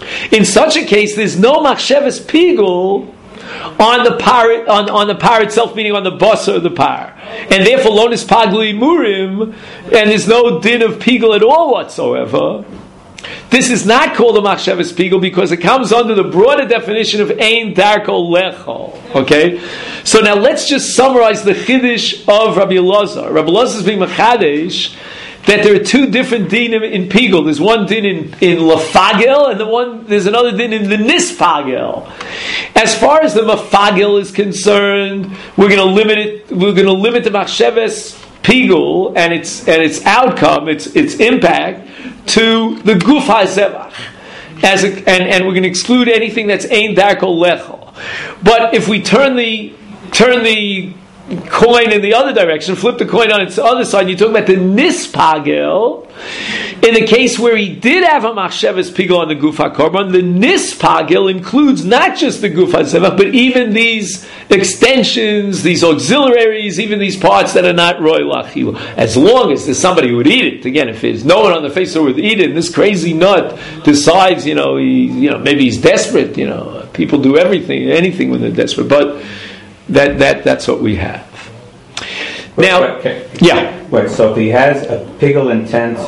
In such a case, there's no machshavas pigul on the par on, on the par itself, meaning on the basa of the par, and therefore lonis pagli murim, and there's no din of pigul at all whatsoever. This is not called a machshavas pigul because it comes under the broader definition of ein darko lecho. Okay, so now let's just summarize the chiddush of Rabbi Elazar. Rabbi Elazar is being mechadesh that there are two different dinim in pigul. There's one din in, in lafagel, and the one there's another din in the nispagel. As far as the mafagel is concerned, we're going to limit it. We're going to limit the machshavas pigul and its and its outcome, its its impact, to the guf hazevach, as a, and and we're going to exclude anything that's ein darko lecho. But if we turn the turn the coin in the other direction, flip the coin on its other side, you talk about the nispagel. In the case where he did have a machshavas pigul on the guf hakorban, the nispagel includes not just the guf hazevach, but even these extensions, these auxiliaries, even these parts that are not roy lachil. As long as there's somebody who would eat it. Again, if there's no one on the face who would eat it, and this crazy nut decides, you know, he, you know, maybe he's desperate. You know, people do everything, anything when they're desperate, but. That that that's what we have. Now, wait, okay. yeah. Wait, so if he has a pigul intent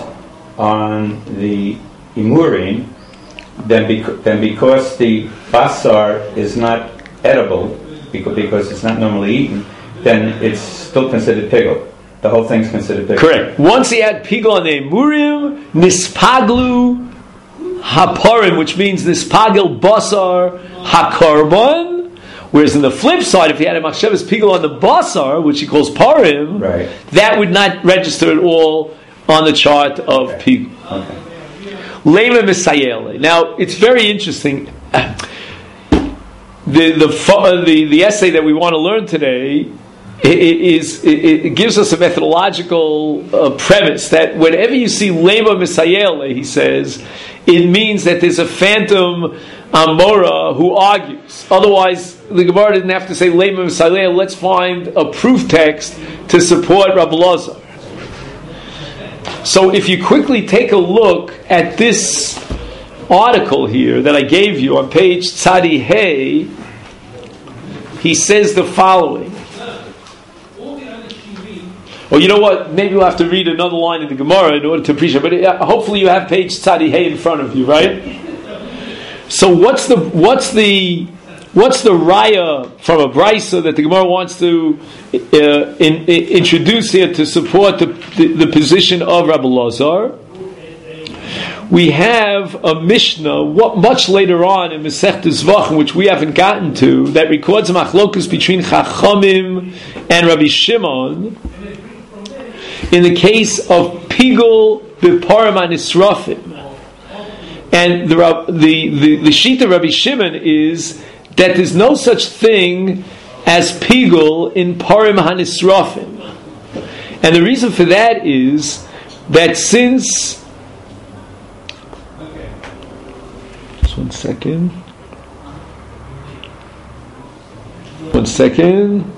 on the imurin, then bec- then because the basar is not edible, because, because it's not normally eaten, then it's still considered pigul. The whole thing's considered pigul. Correct. Once he had pigul on the imurim, nispaglu haparim, which means nispagel basar hakarban. Whereas in the flip side, if he had a machshavas pigul on the basar, which he calls parim, right, that would not register at all on the chart of okay. pigul. Okay. Lema misayele. Now, it's very interesting. The the the the essay that we want to learn today is it, it gives us a methodological uh, premise that whenever you see lema misayele, he says, it means that there's a phantom Amora who argues. Otherwise, the Gemara didn't have to say Lema Misaleh. Let's find a proof text to support Rabbi Elazar. So, if you quickly take a look at this article here that I gave you on page Tzadi Hey, he says the following. Well, you know what? Maybe we'll have to read another line in the Gemara in order to appreciate. But uh, hopefully, you have page Tzadi Hey in front of you, right? So what's the what's the what's the raya from a brisa that the Gemara wants to uh, in, in, introduce here to support the, the, the position of Rabbi Elazar? We have a Mishnah what, much later on in Masechta Zvachim, which we haven't gotten to, that records a machlokus between Chachamim and Rabbi Shimon in the case of Pigul B'Parim Anisrafim. And the the the, the sheet of Rabbi Shimon is that there's no such thing as pigul in parim hanisrafim, and the reason for that is that since just one second, one second.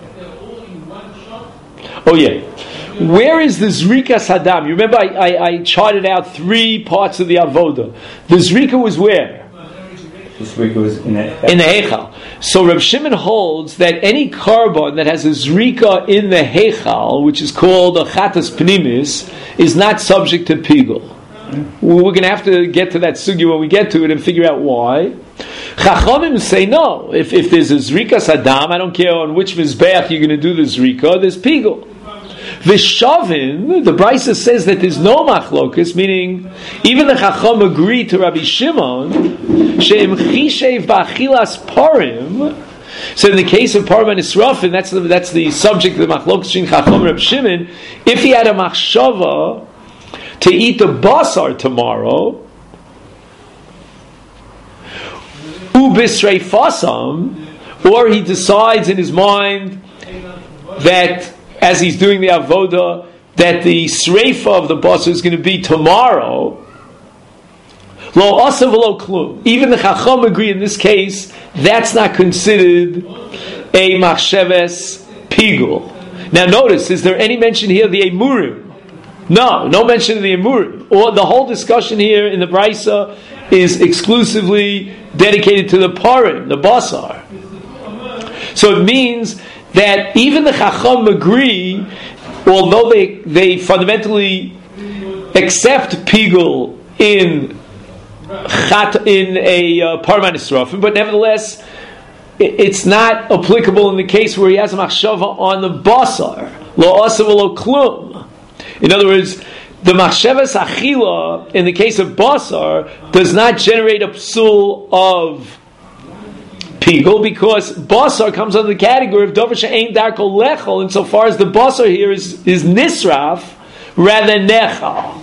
Oh yeah. Where is the Zrika Saddam? You remember I, I, I charted out three parts of the Avoda. The Zrika was where? The Zrika was in the in the Heichal. So Reb Shimon holds that any carbon that has a Zrika in the Heichal, which is called a Chatas Pnimis, is not subject to Pigul. We're going to have to get to that sugi when we get to it and figure out why. Chachamim say no. If, if there's a Zrika Saddam, I don't care on which Mizbeach you're going to do the Zrika, there's Pigul. Vishavin, the Brisa says that there's no machlokus, meaning even the Chacham agree to Rabbi Shimon, she'em chishev ba'achilas parim. So in the case of parim and israfin, that's the, that's the subject of the machlokus between Chacham and Rabbi Shimon. If he had a machshava to eat the basar tomorrow, ubisrei fasam, or he decides in his mind that as he's doing the avoda, that the sreifa of the basar is going to be tomorrow. Lo asav lo klum. Even the Chacham agree in this case that's not considered a machsheves pigul. Now notice, is there any mention here of the emurim? No, no mention of the emurim. Or the whole discussion here in the Brisa is exclusively dedicated to the parim, the basar. So it means that even the Chacham agree, although they they fundamentally accept pigul in chat in a uh, parim nisrafim, but nevertheless it, it's not applicable in the case where he has a machshava on the basar, lo asav lo klum. In other words, the machshavas achila in the case of basar does not generate a psul of pigul, because basar comes under the category of davar she'ein darko lechol, insofar as the basar here is, is nisraf rather than nechal.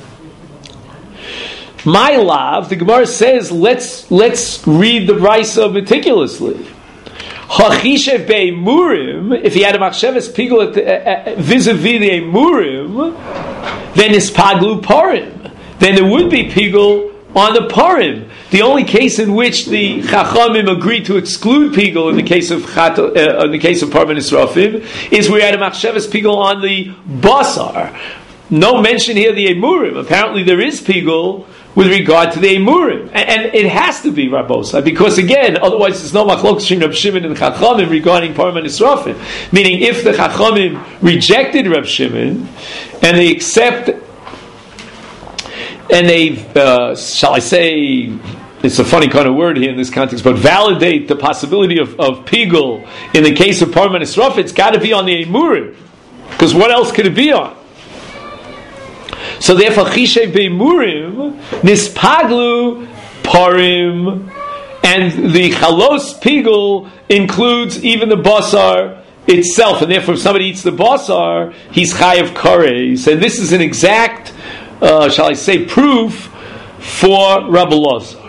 My love, the Gemara says, let's let's read the Brisa meticulously. Hachishev be'emurim, if he had a machshavas pigul vis-a-vis the emurim, then is paglu parim. Then there would be pigul on the parim. The only case in which the Chachamim agreed to exclude pigul in the case of chat, uh, in the case of parim nisrafim is where he had a machshavas pigul on the basar. No mention here of the emurim. Apparently there is pigul with regard to the emurim, and, and it has to be Rabbosa, because again, otherwise there's no machlokes between Rab Shimon and Chachamim regarding parim nisrafim. Meaning, if the Chachamim rejected Rab Shimon and they accept, and they, uh, shall I say, it's a funny kind of word here in this context, but validate the possibility of, of pigul in the case of parim nisrafim, it's got to be on the emurim, because what else could it be on? So therefore, Chishev be'emurim nispaglu parim, and the chalos pigul includes even the basar itself, and therefore, if somebody eats the basar, he's chayav kares, and this is an exact, uh, shall I say, proof for Rabbi Elazar.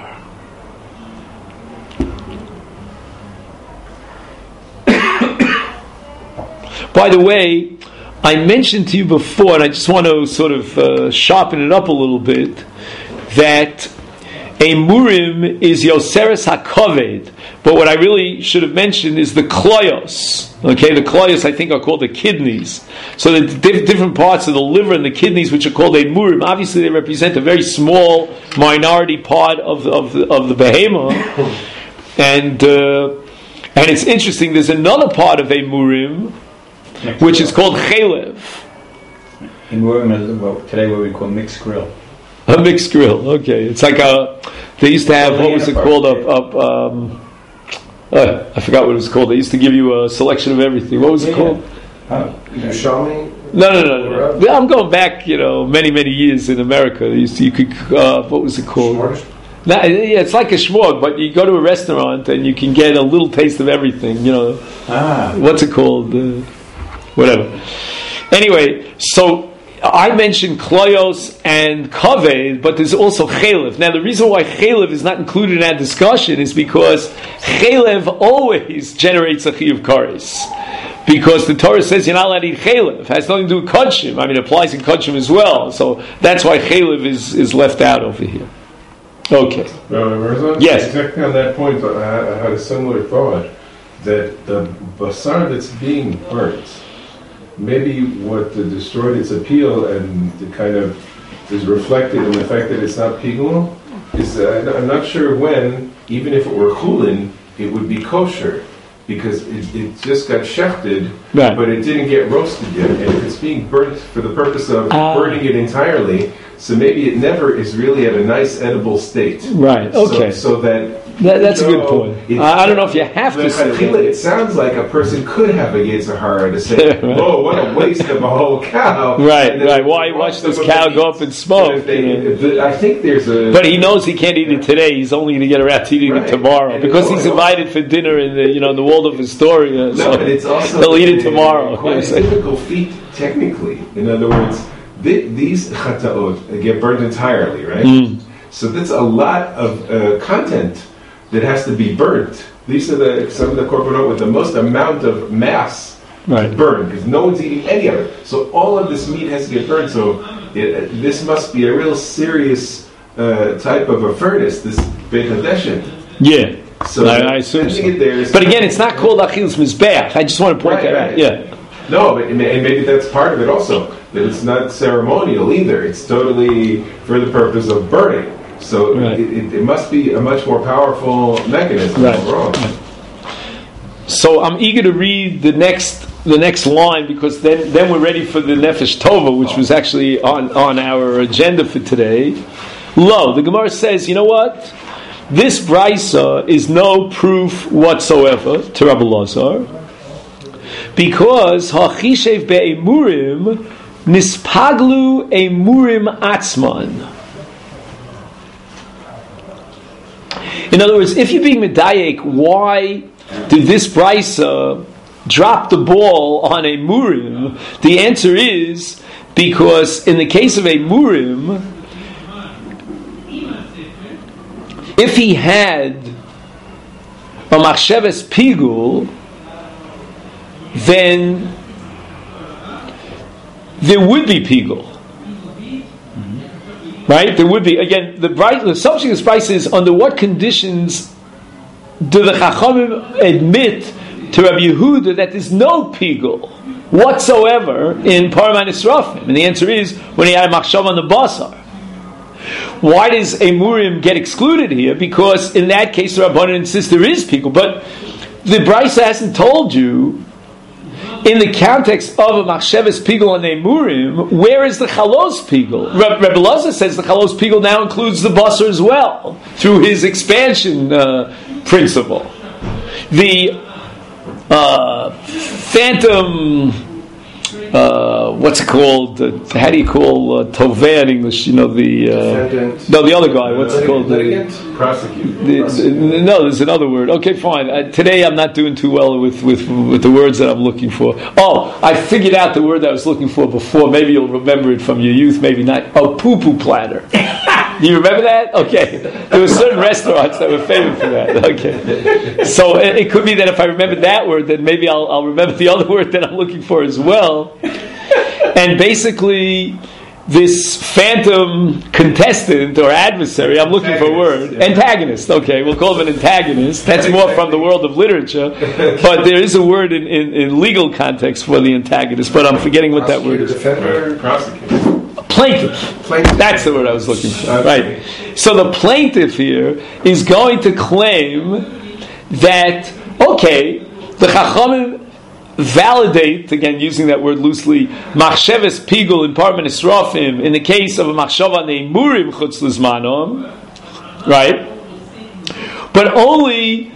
By the way, I mentioned to you before, and I just want to sort of uh, sharpen it up a little bit, that a murim is yoseres hakoved, but what I really should have mentioned is the kloyos. Okay, the kloyos I think are called the kidneys. So the diff- different parts of the liver and the kidneys, which are called a murim, obviously they represent a very small minority part of of the, of the behemoth, and uh, and it's interesting. There's another part of a murim which is called chelev. In Murim is well, today what we call mixed grill. A mixed grill, okay. It's like a, they used to have, what was it called, a, a, um, uh, I forgot what it was called. They used to give you a selection of everything. What was it yeah, called? Yeah. You show me? No, no, no, no, no. I'm going back, you know, many, many years in America. They used to, you could, uh, what was it called? No, yeah, it's like a shmog, but you go to a restaurant and you can get a little taste of everything, you know. Ah. What's it called? Uh, Whatever. Anyway, so I mentioned kloyos and kaved, but there's also chelev. Now, the reason why chelev is not included in that discussion is because chelev always generates a chiyuv kares. Because the Torah says you're not allowed to eat chelev. It has nothing to do with kodshim. I mean, it applies in kodshim as well. So that's why chelev is, is left out over here. Okay. Uh, yes. Exactly on that point, I I had a similar thought that the basar that's being burnt, maybe what destroyed its appeal and the kind of is reflected in the fact that it's not pigul is uh, I'm not sure when, even if it were chulin, it would be kosher, because it, it just got shechted, right, but it didn't get roasted yet, and if it's being burnt for the purpose of uh, burning it entirely, so maybe it never is really at a nice edible state. Right. Okay. So, so that. That, that's a good point. Uh, I don't know if you have to say that. It sounds like a person could have a Yetzer Hara to say, right. "Whoa, what a waste of a whole cow!" Right, right. Why watch this cow go up and smoke? They, you know? I think there's a. But he knows he can't eat it today. He's only going to get around to eating right. it tomorrow, and because he's invited for dinner in the you know in the Waldorf Astoria. No, so but it's also he'll eat it tomorrow. Quite a difficult feat, technically. In other words, the, these chataot get burned entirely, right? Mm. So that's a lot of uh, content that has to be burnt. These are the some of the korbanot with the most amount of mass right. burned, because no one's eating any of it. So all of this meat has to get burned. So it, this must be a real serious uh, type of a furnace, this Beit HaDeshen. Yeah. So I, I assume so. It but again, it's not called Achil's Mizbeach. I just want to point right, that right. out. Yeah. No, but, and maybe that's part of it also. That it's not ceremonial either. It's totally for the purpose of burning. So Right. it, it, it must be a much more powerful mechanism Right. overall. So I'm eager to read the next the next line, because then, then we're ready for the Nefesh Tova, which was actually on, on our agenda for today. Lo, the Gemara says, you know what? This brisa is no proof whatsoever to Rabbi Lazar, because hachishev be'emurim nispaglu emurim atzman. In other words, if you're being medayek, why did this brisa drop the ball on a murim? The answer is because in the case of a murim, if he had a machsheves pigul, then there would be pigul. Right? There would be, again, the, bright, the subject of this price is under what conditions do the Chachamim admit to Rabbi Yehuda that there's no pigul whatsoever in Parman Yisrafim? And the answer is when he had a machshav on the basar. Why does a murim get excluded here? Because in that case the Rabbanan insist there is pigul, but the Brisa hasn't told you in the context of a machsheves pigul on a murim, where is the chalos pigul? Reb, Rebbe Lazar says the chalos pigul now includes the basar as well through his expansion uh, principle. The uh, phantom, uh, what's it called? Uh, how do you call uh, toveh in English? You know the uh, no, the other guy. What's it called? Litigant? Prosecutor. The, the, no, there's another word. Okay, fine. Uh, today I'm not doing too well with, with, with the words that I'm looking for. Oh, I figured out the word that I was looking for before. Maybe you'll remember it from your youth, maybe not. Oh, poo-poo platter. Do you remember that? Okay. There were certain restaurants that were famous for that. Okay. So it, it could be that if I remember that word, then maybe I'll, I'll remember the other word that I'm looking for as well. And basically, this phantom contestant or adversary, I'm looking for a word. Yeah. Antagonist, okay, we'll call him an antagonist. That's more from the world of literature. But there is a word in, in, in legal context for the antagonist, but I'm forgetting what that word is. Defender, Prosecutor. Plaintiff. plaintiff. That's the word I was looking for. Okay. Right. So the plaintiff here is going to claim that, okay, the Chachamim validate, again using that word loosely, machsheves pigul in Parman Yisrafim in the case of a machshava neimurim chutz lizmanom, right? But only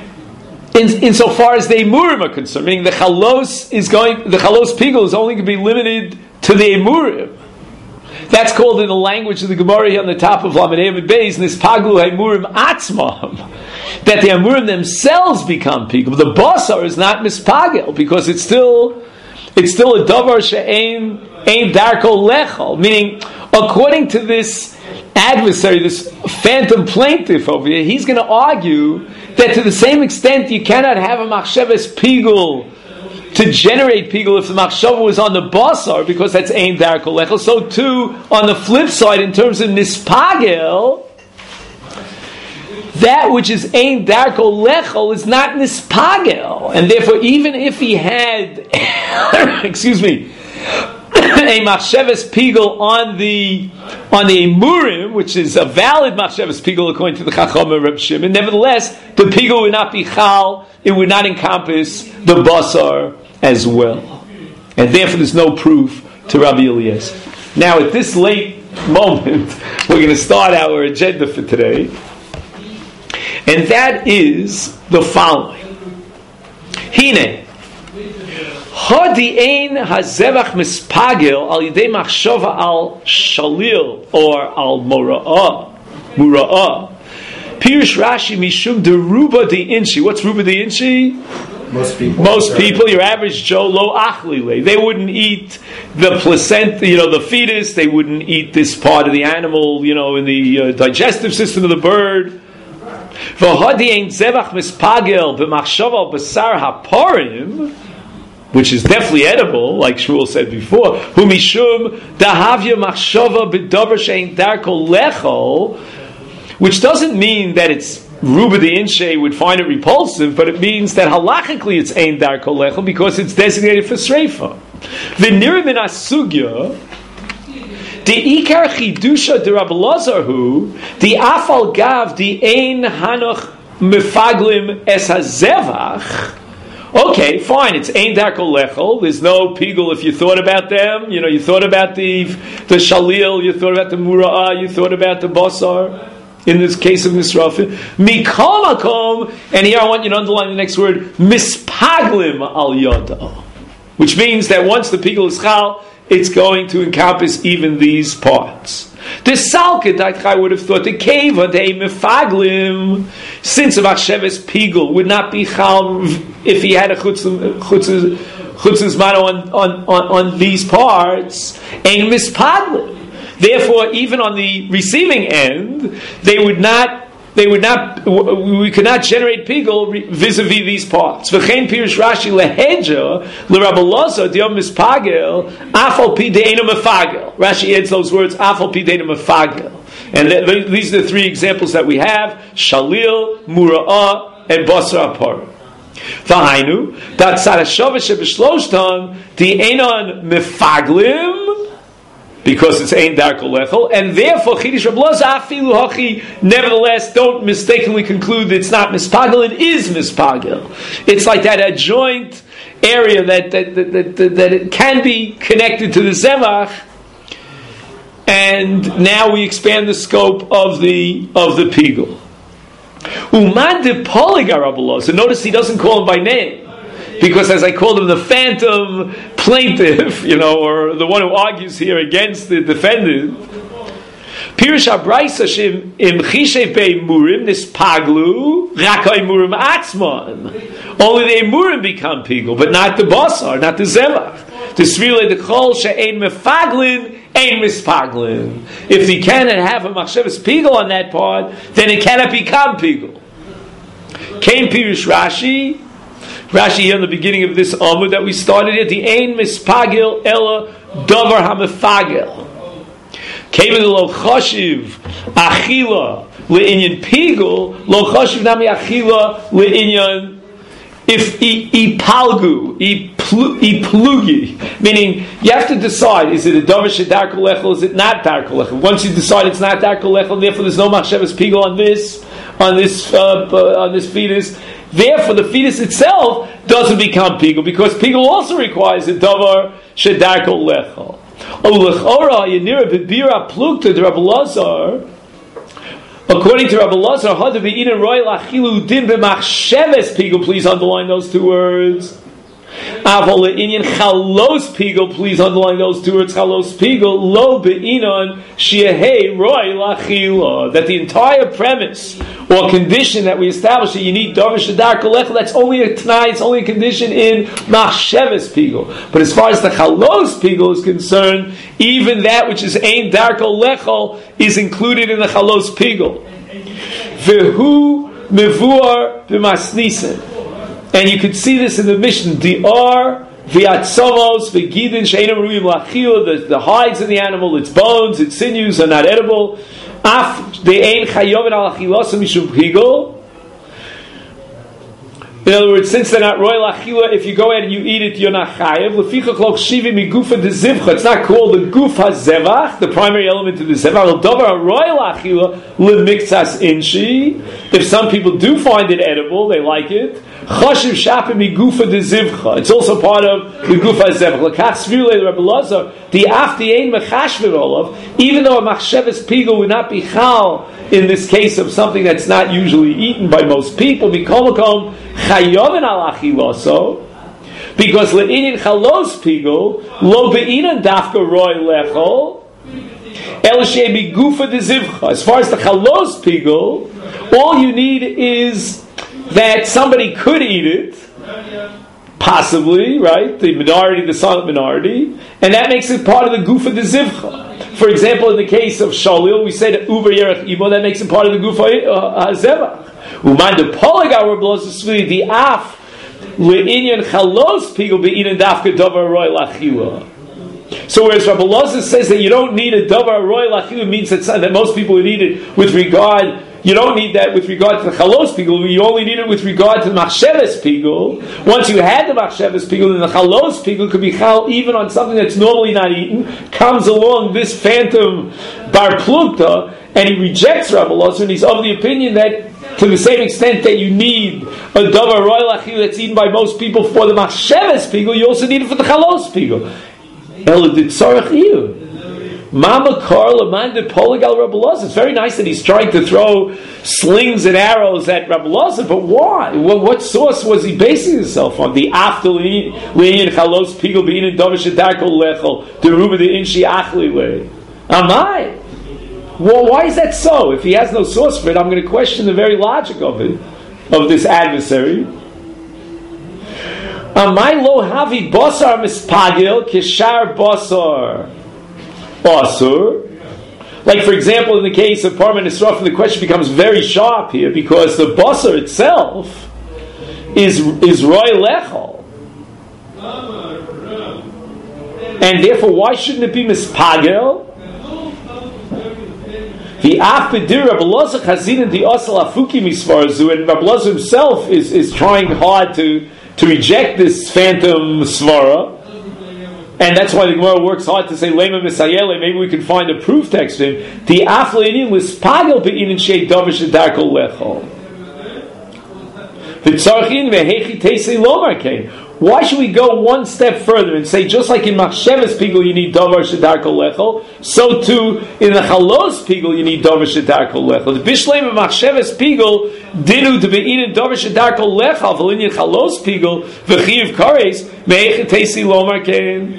in insofar as the emurim are concerned, meaning the chalos is going, the chalos pigul is only going to be limited to the emurim. That's called in the language of the Gemara here on the top of Lamed Amid Beis, nispaglu emurim atzmam, that the emurim themselves become pigul. The basar is not mispagel because it's still it's still a davar she'ein ein darko lechol. Meaning, according to this adversary, this phantom plaintiff over here, he's going to argue that to the same extent you cannot have a machsheves pigul to generate pigul if the machshava was on the basar, because that's ein darko lechol. So too, on the flip side, in terms of nispagel, that which is ein darko lechol is not nispagel, and therefore, even if he had, excuse me, a machsheves pigul on the on the emurim, which is a valid machsheves pigul according to the Chacham and Reb Shimon, nevertheless, the pigul would not be chal; it would not encompass the basar as well, and therefore, there's no proof to Rabbi Eliezer. Now, at this late moment, we're going to start our agenda for today. And that is the following. Hine. Hadi ein hazevach mispagel al yidei machshava al shalil or al mora'ah. Mura'ah. Pirush Rashi mishum deruba de inchi. What's ruba de inchi? Most people. Most people, your average Joe, lo achlile. They wouldn't eat the placenta, you know, the fetus. They wouldn't eat this part of the animal, you know, in the uh, digestive system of the bird. Which is definitely edible, like Shmuel said before. Which doesn't mean that it's Ruba the Inshe would find it repulsive, but it means that halachically it's Ein Darko Lechel because it's designated for Sreifa. V'nirim in Asugya, The ikar chidusha de Rabbi Lazar hu the afal gav the ein hanoch mefaglim es hazevach. Okay, fine. It's ein darkol lechol. There's no pigul if you thought about them. You know, you thought about the the shalil, you thought about the mura'ah, you thought about the basar. In this case of misrafim, mikol makom, and here I want you to underline the next word, mispaglim al yoda, which means that once the pigul is chal, it's going to encompass even these parts. The salket, I would have thought, the keva, the mefaglim, since of Achsheves pigul would not be chal if he had a chutzes mano on, on, on, on these parts, and mispaglim. Therefore, even on the receiving end, they would not, they would not, we could not generate pigul vis-a-vis these parts. V'chein pirush Rashi leheja l'Rabbi Lazar diom mispagel afal pi de'ena mefagel. Rashi adds those words afal pi de'ena mefagel, and th- th- these are the three examples that we have: shalil, mura'ah, and basar apar. V'hainu dat tzarashava shebeshloshtan de'enon mefaglim, because it's ein darkol lechol, and therefore chidish Reb Lazar afilu hachi. Nevertheless, don't mistakenly conclude that it's not mispagel. It is mispagel. It's like that adjoint area that that that, that, that, that it can be connected to the zevach, and now we expand the scope of the of the pigul. Uman de poligar Reb Lazar. Notice he doesn't call him by name, because as I called him the phantom plaintiff, you know, or the one who argues here against the defendant. Pirush Abraisa shim im chishe pe murim nispaglu rakai murim atzman. Only the murim become pigul, but not the basar, not the zevach. The svile the kol she'ein mefaglin ein mispaglin. If he cannot have a machshavas pigul on that part, then it cannot become pigul. Came Pirush Rashi. Rashi here in the beginning of this Amud that we started at the Ein Mispagil Ella Davar HaMefagil. Came in the Lo Choshiv Achila Le'inyan Pigul Lo Choshiv Nami Achila Le'inyan If Ipalgu Iplugi, meaning you have to decide, is it a Davar Shedarkol Lechel, is it not Darkol Lechel? Once you decide it's not Darkol Lechel, therefore there's no Machshavas Pigul on this on this uh, on this fetus. Therefore, the fetus itself doesn't become pigul, because pigul also requires a davar shedarkol lechol. Ulechora yenira bebira plukta de Rabbi Lazar. According to Rabbi Lazar, hada be'inan royal achilu din b'machsheves pigul. Please underline those two words. Avol le'inyan chalos pigul. Please underline those two words. Chalos pigul lo be'inan shiahei royal achila. That the entire premise or condition that we establish that you need davar shedarkol lechol, that's only a t'nai, it's only a condition in machsheves pigul. But as far as the chalos pigul is concerned, even that which is ein darkol lechol is included in the chalos pigul. Vehu mevuar b'masnisen. And you could see this in the Mishnah. Di'ar v'atzomos v'gidin she'enam ru'im lachil. The the hides in the animal, its bones, its sinews are not edible. Af de'ein chayoven al achilas mishum pigul. In other words, since they're not royal achila, if you go ahead and you eat it, you're not chayev. Leficha klok shivi migufa de zivcha. It's not called the guf hazevach, the primary element of the zevach. Dover royal achila lemiktsas inshi. If some people do find it edible, they like it. Chashiv shapim migufa de zivcha. It's also part of the guf hazevach. Lekach svirle Rabbi Lazar the afti ein mechashver olav. Even though a machsheves pigul would not be chal in this case of something that's not usually eaten by most people, mikomakom chayoven al achilaso, because le'inin chalos pigul lo be'inan dafka roy lechol el shei migufa de zivcha. As far as the chalos pigul, all you need is that somebody could eat it, possibly, right? The minority, the silent minority, and that makes it part of the gufa de zivcha. For example, in the case of shalil, we say that uber yerech imo, that makes it part of the gufa hazevach. Uman de poligar Reb Lazar svili the af le'inyan chalos pigul be'inan dafka davar roy lachila. So whereas Rabbi Lazar says that you don't need a davar roy lachila, means that, that most people would eat it with regard you don't need that with regard to the chalos pigul. You only need it with regard to the machsheves pigul. Once you had the machsheves pigul, then the chalos pigul could be chal even on something that's normally not eaten. Comes along this phantom bar plukta, and he rejects Rabbi Elazar, and he's of the opinion that to the same extent that you need a davar royal achil that's eaten by most people for the machsheves pigul, you also need it for the chalos pigul. Eladit tzarech iyu. Mama Karl Amanda Poligal Rabbi Elazar. It's very nice that he's trying to throw slings and arrows at Rabbi Elazar, but why? Well, what source was he basing himself on? The after lein chalos pigul bein and davar shedarko lechol deruba the inshi achli way. Am I? Well, why is that so? If he has no source for it, I'm going to question the very logic of it, of this adversary. Amai lo havi basar mispagil kishar basar. Asur. Like, for example, in the case of Parman Nisraf, the question becomes very sharp here because the basar itself is is roy lechol, and therefore, why shouldn't it be mispagel? The afbedir Rabbi Elazar chazin the asal afuki misvarzu, and Rabbi Elazar himself is is trying hard to to reject this phantom svara. And that's why the Gemara works hard to say Lema Misayele. Maybe we can find a proof text for him. The Afleinin was Pagel Be'inin Shei Davish Darko Lechol. The Tzarchin Vehechi Teisei Lomar Kain. Why should we go one step further and say just like in Machsheves Pigul you need Davar Shedarko Lechol, so too in the Chalos Pigul you need Davar Shedarko Lechol. The Bishleim of Machsheves Pigul dinu to Be'inin Davar Shedarko Lechol V'linyan Chalos Pigul V'chiv Kares Me'echet Teisi Lomar Kain.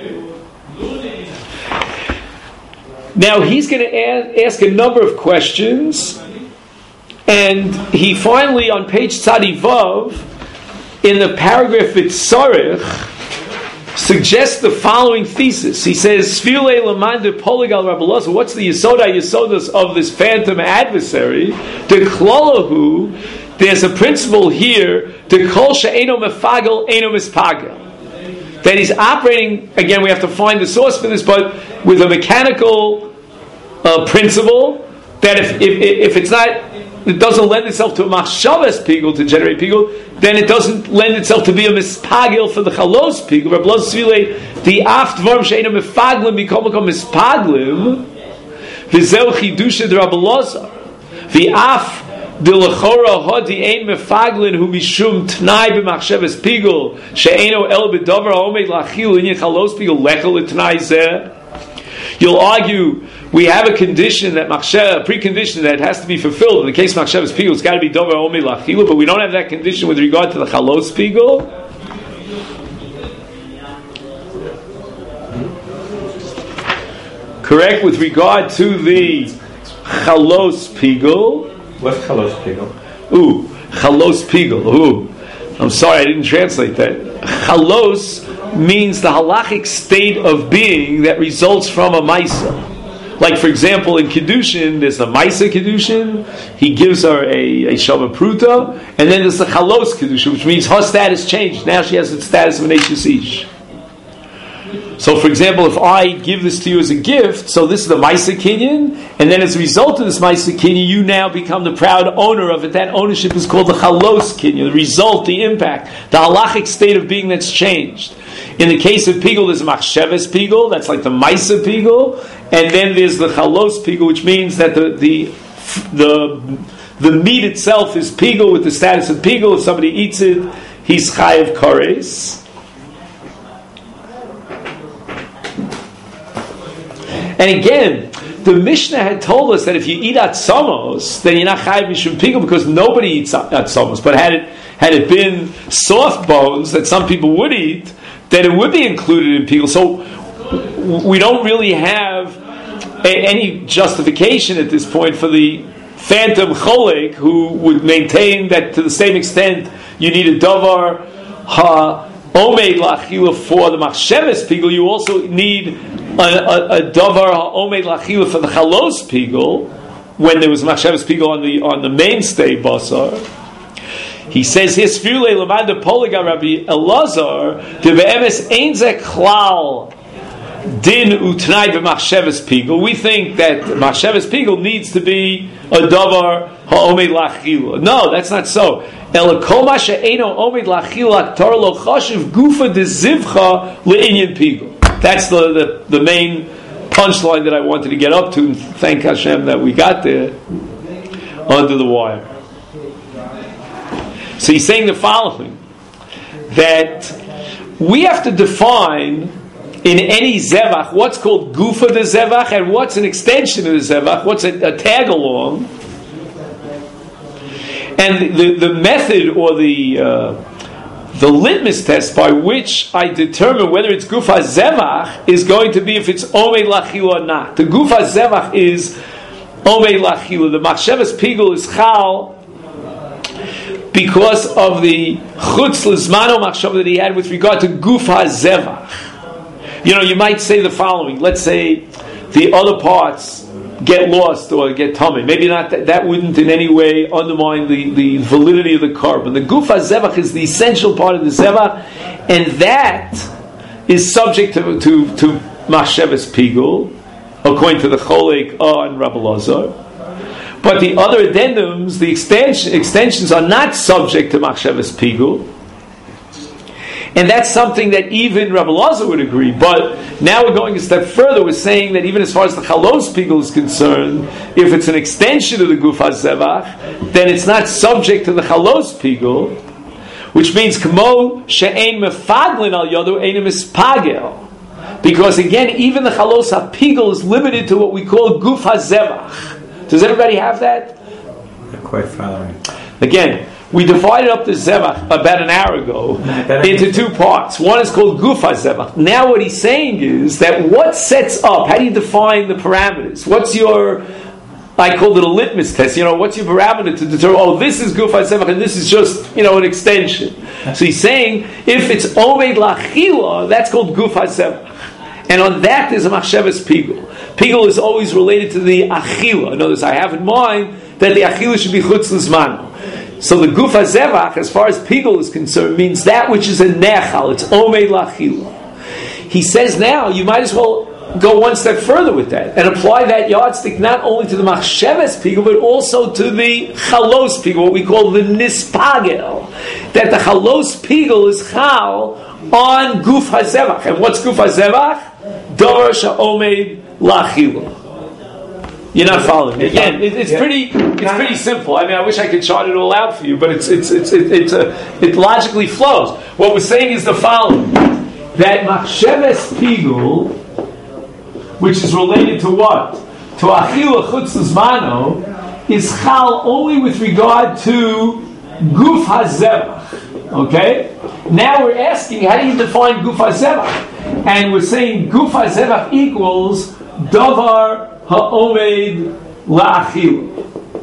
Now he's going to ask a number of questions, and he finally on page Tzadi Vav in the paragraph Vitzarech suggests the following thesis. He says, Sfilei Lamanda Poligal Rabbi Elazar, what's the Yesoda Yesodas of this phantom adversary? The Klolahu, there's a principle here, the Kol She'eno Mefagel, Eno Mispagel. That he's operating, again we have to find the source for this, but with a mechanical uh, principle, that if, if if it's not, it doesn't lend itself to a machshavas pigul to generate pigul, then it doesn't lend itself to be a mispagil for the chalos pigul. Rabbi Elazar Sfilei, the aft vorm she'ena mefaglim become mispaglim, v'zeu chidusha de Rabbi Elazar, the af the lechora hodi ein mefaglin hu mishum tnai b'machshavas pigul she'eno el b'davar ha'omed lachil inyan chalos pigul lechol etnai zeh. You'll argue we have a condition that machshav, a precondition that has to be fulfilled. In the case of machshavas pigul, it's got to be davar ha'omed lachil, but we don't have that condition with regard to the chalos pigul. Correct with regard to the chalos pigul. What's chalos pigul? Ooh, chalos pigul. Ooh, I'm sorry, I didn't translate that. Chalos means the halachic state of being that results from a maisa. Like, for example, in Kiddushin, there's the Maisa Kiddushin, he gives her a, a Shava Pruta, and then there's the Chalos Kiddushin, which means her status changed. Now she has the status of an Eishes Ish. So, for example, if I give this to you as a gift, so this is the Maisa Kinyan, and then as a result of this Maisa Kinyan, you now become the proud owner of it. That ownership is called the Chalos Kinyan, the result, the impact, the halachic state of being that's changed. In the case of Pigul, there's a Machsheves Pigul, that's like the Maisa Pigul, and then there's the Chalos Pigul, which means that the the the, the meat itself is Pigul with the status of Pigul. If somebody eats it, he's Chayev Kares. And again, the Mishnah had told us that if you eat atzamos, then you're not chayiv mishum pigul because nobody eats atzamos. But had it had it been soft bones that some people would eat, then it would be included in pigul. So we don't really have a, any justification at this point for the phantom cholek who would maintain that to the same extent you need a davar ha omed lachila for the machsheves pigul. You also need a, a, a davar ha'omed lachila for the chalos pigul when there was machshavas pigul on the on the mainstay basar. He says his firle lemanda poliga Rabbi Elazar de be'emes ein ze klal din utnai b'machshavas pigul. We think that machshavas pigul needs to be a davar ha'omed lachila. No, that's not so. Elakoma she'eno omed lachila tar lo chashiv gufa dezivcha le'inyan pigul. That's the, the the main punchline that I wanted to get up to. And thank Hashem that we got there under the wire. So he's saying the following, that we have to define in any zevach what's called gufa de zevach and what's an extension of the zevach, what's a, a tag along, and the, the method or the uh, the litmus test by which I determine whether it's gufa zevach is going to be if it's omei lachila or not. The gufa zevach is omei lachila. The machshavas pigul is chal because of the chutz lizmano machshav that he had with regard to gufa zevach. You know, you might say the following. Let's say the other parts get lost or get tummy. Maybe not that, that wouldn't in any way undermine the, the validity of the carbon. The gufa zevach is the essential part of the zevach, and that is subject to to, to machshavas pigul, according to the Cholek Ah and Rabbi Lazar. But the other addendums, the extension, extensions, are not subject to machshavas pigul. And that's something that even Rabbi Lazar would agree. But now we're going a step further. We're saying that even as far as the chalos pigul is concerned, if it's an extension of the gufa zevach, then it's not subject to the chalos pigul, which means kamo she'ein mefadlin al yodu ein mispagel. Because again, even the chalos pigul is limited to what we call gufa zevach. Does everybody have that? Not quite following. Again, we divided up the zevach about an hour ago into two parts. One is called gufa zevach. Now what he's saying is that what sets up, how do you define the parameters? What's your, I called it a litmus test, you know, what's your parameter to determine, oh, this is gufa zevach and this is just, you know, an extension. So he's saying, if it's omed lachila, that's called gufa zevach. And on that there's a machshavas pigul. Pigul is always related to the achila. In other words, I have in mind that the achila should be chutz lizmano. So the gufa zevach, as far as pigul is concerned, means that which is a nechal. It's omed lachila. He says now, you might as well go one step further with that and apply that yardstick not only to the machshavas pigul, but also to the chalos pigul, what we call the nispagel. That the chalos pigul is chal on gufa zevach. And what's gufa zevach? Davar sha'omed lachila. You're not following me. Again, it, it's pretty. It's pretty simple. I mean, I wish I could chart it all out for you, but it's it's it's it, it's a, it logically flows. What we're saying is the following: that machshavas pigul, which is related to what? To achila chutz lizmano, is chal only with regard to guf hazevach. Okay. Now we're asking, how do you define guf hazevach? And we're saying guf hazevach equals davar ha'omed la'achila.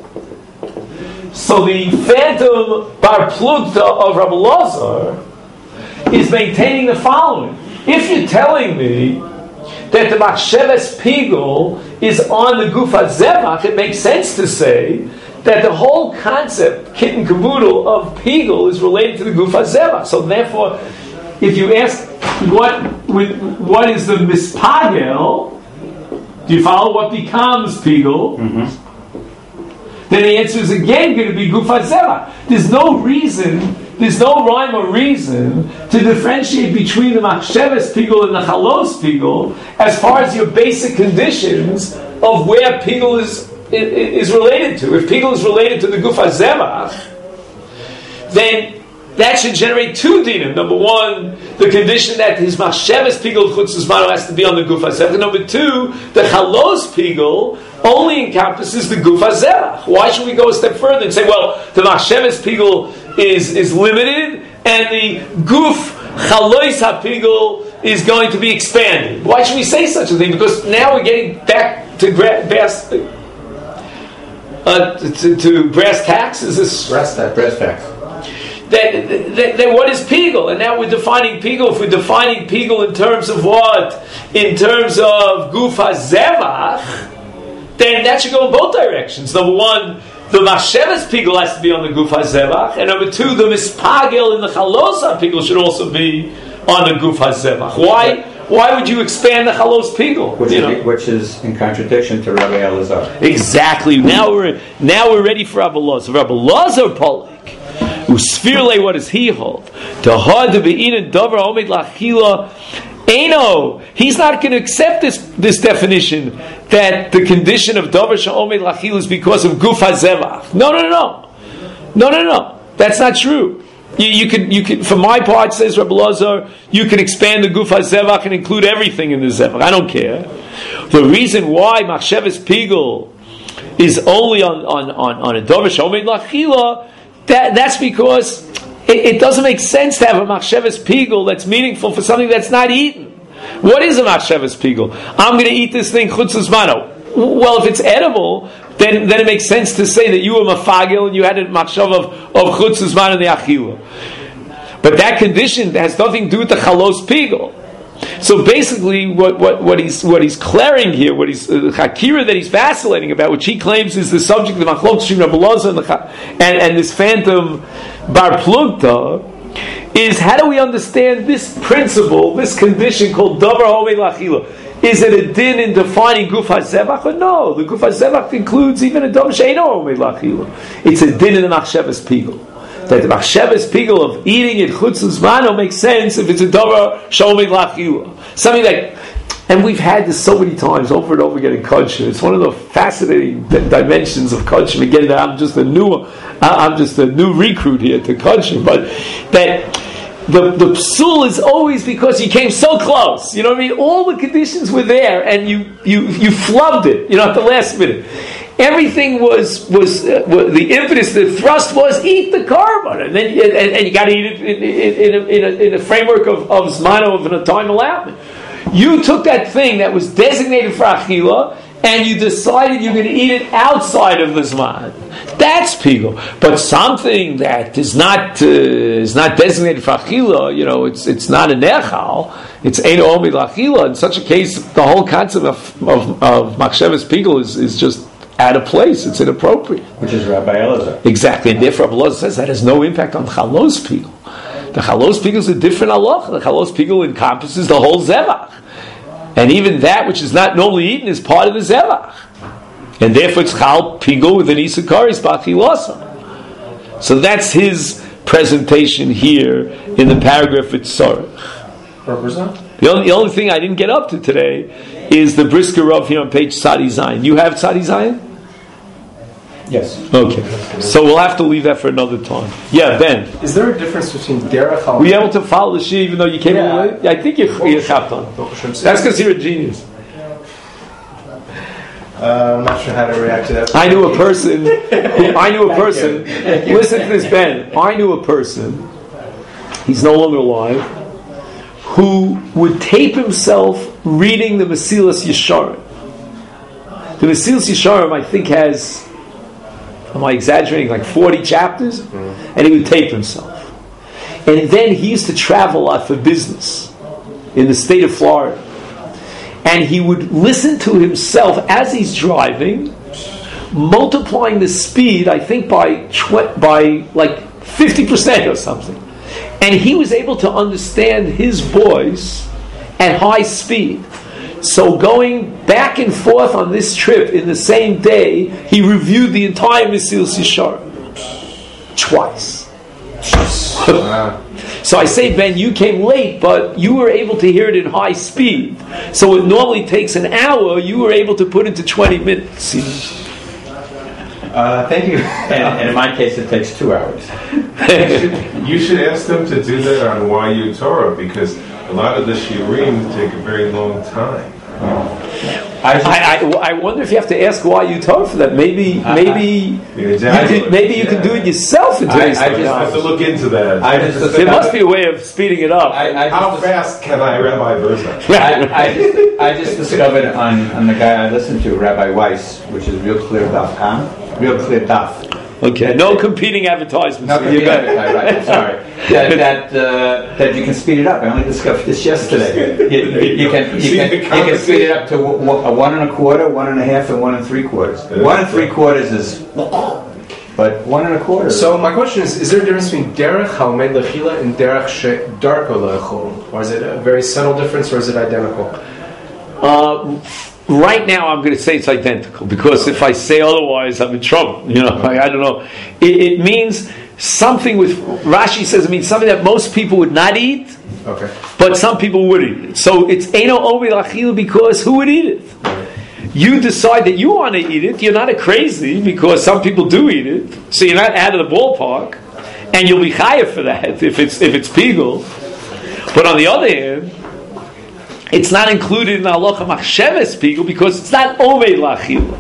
So the phantom bar plugta of Rabbi Lazar is maintaining the following. If you're telling me that the machshavas pigul is on the gufa zevach, it makes sense to say that the whole concept, kit and caboodle, of pigul is related to the gufa zevach. So therefore, if you ask what what is the mispagel, do you follow what becomes pigul? Mm-hmm. Then the answer is again going to be gufa zevach. There's no reason, there's no rhyme or reason to differentiate between the machshavas pigul and the chalos pigul as far as your basic conditions of where pigul is is related to. If pigul is related to the gufa zevach, then that should generate two dinim. Number one, the condition that his machshavas pigul chutz lizmano has to be on the gufa zevach. Number two, the chalos pigul only encompasses the gufa zevach. Why should we go a step further and say, well, the machshavas pigul is is limited and the guf chalos hapigul is going to be expanded? Why should we say such a thing? Because now we're getting back to gra- brass, uh, to, to brass tacks. Is this brass tack? Brass tacks. Then, then, then what is pigul? And now we're defining pigul. If we're defining pigul in terms of what? In terms of gufa zevach, then that should go in both directions. Number one, the machshavas pigul has to be on the gufa zevach, and number two, the mispagel in the chalosa pigul should also be on the gufa zevach. Why? why would you expand the Chalos Pigel? Which, you is, know? which is in contradiction to Rabbi Elazar. Exactly. Now we're now we're ready for Rabbi Elazar. Rabbi Elazar Polik, Usfirle, what does he hold? To hard to be in davar omed lachila. Eno, he's not going to accept this this definition that the condition of davar she'omed lachila is because of guf hazevach. No, no, no, no, no, no. That's not true. You, you could, you could. For my part, says Rabbi Elazar, you can expand the guf hazevach and include everything in the zevach. I don't care. The reason why machshavas pigel is only on on on, on a davar she'omed lachila, that that's because it, it doesn't make sense to have a machshavas pigel that's meaningful for something that's not eaten. What is a machshavas pigel? I'm going to eat this thing chutz zmano. Well, if it's edible, then then it makes sense to say that you were mafagil and you had a machshav of of chutz zmano the achila. But that condition has nothing to do with the chalos pigel. So basically, what, what, what he's what he's clearing here, what he's the uh, hakira that he's vacillating about, which he claims is the subject of machlok shrim Rabbi Elazar and, the, and and this phantom bar plugta, is how do we understand this principle, this condition called davar ho'omed lachila? Is it a din in defining guf hazevach or no? The guf hazevach includes even a davar she'eino ho'omed lachila. It's a din in the machshavas pigel. That the machshavas pigel of eating it chutz zmano makes sense if it's a davar she'omed lachila. Something like, and we've had this so many times over and over again in culture. It's one of the fascinating d- dimensions of culture. Again, that I'm just a new, I'm just a new recruit here to culture, but that the the psul is always because you came so close. You know what I mean? All the conditions were there, and you you you flubbed it. You know, at the last minute. Everything was was, uh, was the impetus, the thrust was eat the carbon, and then and, and you got to eat it in, in, in, a, in, a, in a framework of of zmano of a time allowed. You took that thing that was designated for achila, and you decided you're going to eat it outside of the zman. That's pigul. But something that is not uh, is not designated for achila, you know, it's it's not a nechal. It's ein omed lachila. In such a case, the whole concept of of, of machshavas pigul is is just out of place. It's inappropriate. Which is Rabbi Elazar. Exactly. And therefore Rabbi Elazar says that has no impact on chalos pigul. The chalos pigul is a different halacha. The chalos pigul encompasses the whole zevach. And even that which is not normally eaten is part of the zevach. And therefore it's chal pigul with an isakaris b'achilasa. So that's his presentation here in the paragraph at Sorech. The only, the only thing I didn't get up to today is the Brisker Rav here on page Tzadi Zayin. You have Tzadi Zayin? Yes. Okay. So we'll have to leave that for another time. Yeah, Ben. Is there a difference between derech al? Were you able to follow the shir even though you came Yeah. away? Yeah, I think you're, you're chapped on. That's because you're a genius. Uh, I'm not sure how to react to that. I knew a person. Who, I knew a person. Listen to this, Ben. I knew a person. He's no longer alive. Who would tape himself reading the Mesilas Yesharim. The Mesilas Yesharim, I think, has, am I exaggerating, like forty chapters? Mm-hmm. And he would tape himself. And then he used to travel a lot for business in the state of Florida. And he would listen to himself as he's driving, multiplying the speed, I think, by tw- by like fifty percent or something. And he was able to understand his voice at high speed. So going back and forth on this trip in the same day, he reviewed the entire Mesilas Yesharim twice. So I say, Ben, you came late, but you were able to hear it in high speed. So it normally takes an hour, you were able to put it to twenty minutes. Uh, thank you. And, and in my case, it takes two hours. You should ask them to do that on Y U Torah because a lot of the shiurim take a very long time. I, just, I, I, I wonder if you have to ask why you talk for that. Maybe maybe you could, maybe you yeah. can do it yourself in today's I- I time. just I have to look into that. I just- There must be a way of speeding it up. I, I How just, fast can I, Rabbi Berza? I, I, just, I just discovered on, on the guy I listened to, Rabbi Weiss, which is Real Clear Daf Ham, Real Clear Daf. Okay, no competing advertisements. No, You got right, it. right, sorry. That that, uh, that you can speed it up. I only discovered this yesterday. You, you, you can you See can the you can speed it up to w- a one and a quarter, one and a half, and one and three quarters. One and three quarters is but one and a quarter. So my question is: is there a difference between derech haomed lechila and derech shedarko lechol, or is it a very subtle difference, or is it identical? Uh, right now, I'm going to say it's identical because if I say otherwise, I'm in trouble. You know, like, I don't know. It, it means something with Rashi says it means something that most people would not eat. Okay. But some people would eat it. So it's Eino Omed Lachila because who would eat it? You decide that you want to eat it. You're not a crazy because some people do eat it. So you're not out of the ballpark, and you'll be chayav for that if it's if it's pigul. But on the other hand, it's not included in halacha machsheves pigul because it's not Omed Lachila.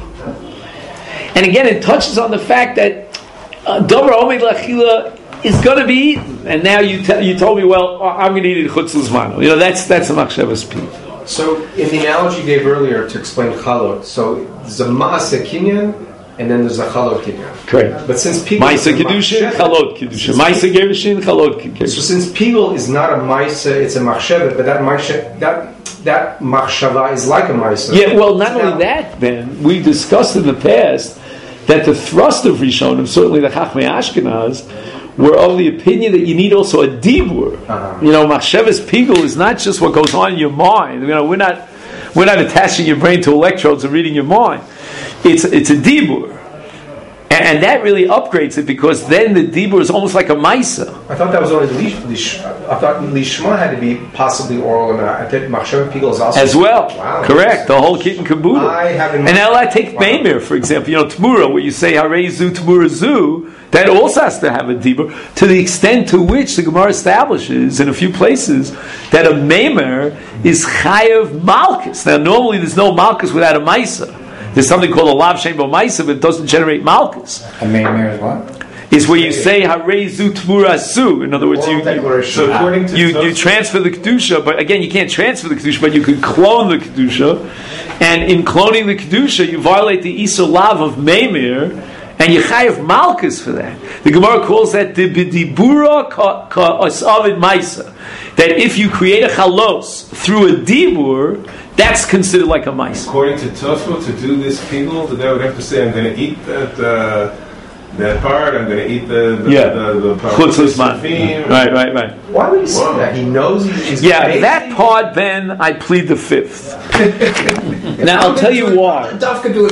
And again, it touches on the fact that Dover Omed Lachila is going to be eaten, and now you t- you told me, well, I'm going to eat it chutz l'zmano. You know, that's that's a machshavas pigul. So, in the analogy you gave earlier to explain chalot, so there's a ma'aseh kinyan, and then there's a chalot kinyan. Correct. But since pigul Ma'aseh kedushin, chalot kedushin. Ma'aseh gerushin, chalot kedushin. So since pigul is not a ma'aseh, it's a machshevet, but that ma'aseh, that that machshava is like a ma'aseh. Yeah, well, not only that, Ben, we discussed in the past that the thrust of Rishonim, certainly the Chachmei Ashkenaz, were of the opinion that you need also a dibur. Uh-huh. You know, machshavas pigul is not just what goes on in your mind. You know, we're not we're not attaching your brain to electrodes and reading your mind. It's it's a dibur, and, and that really upgrades it because then the dibur is almost like a maisa. I thought that was only lish. lish I thought lishma had to be possibly oral, and I think machshavas pigul is also as well. Wow. Correct, the whole kit and caboodle. I haven't. And now I take wow. Meimir, for example. You know, Tmura, where you say Harei zu Tmura zu. That also has to have a dibur, to the extent to which the Gemara establishes in a few places that a meimer is chayav malchus. Now, normally there's no malchus without a maisa. There's something called a lav shem bo maisa, but it doesn't generate malchus. A meimer is what? Is where you say harei zu tmura su. In other words, you you, so according to you, you transfer the kedusha, but again, you can't transfer the kedusha, but you can clone the kedusha, and in cloning the kedusha, you violate the isur lav of meimer. And you chayav malchus for that. The Gemara calls that the b'dibura ka'asavid maisa. That if you create a chalos through a dibur, that's considered like a maisa. According to Tosfot, to do this pigul, the guy would have to say, "I'm going to eat that uh, that part. I'm going to eat the the yeah. the, the, the chutz l'zman." Right, right, right. Why would he say Whoa. that? He knows he's yeah. crazy. That part, then I plead the fifth. Now I'll tell you why.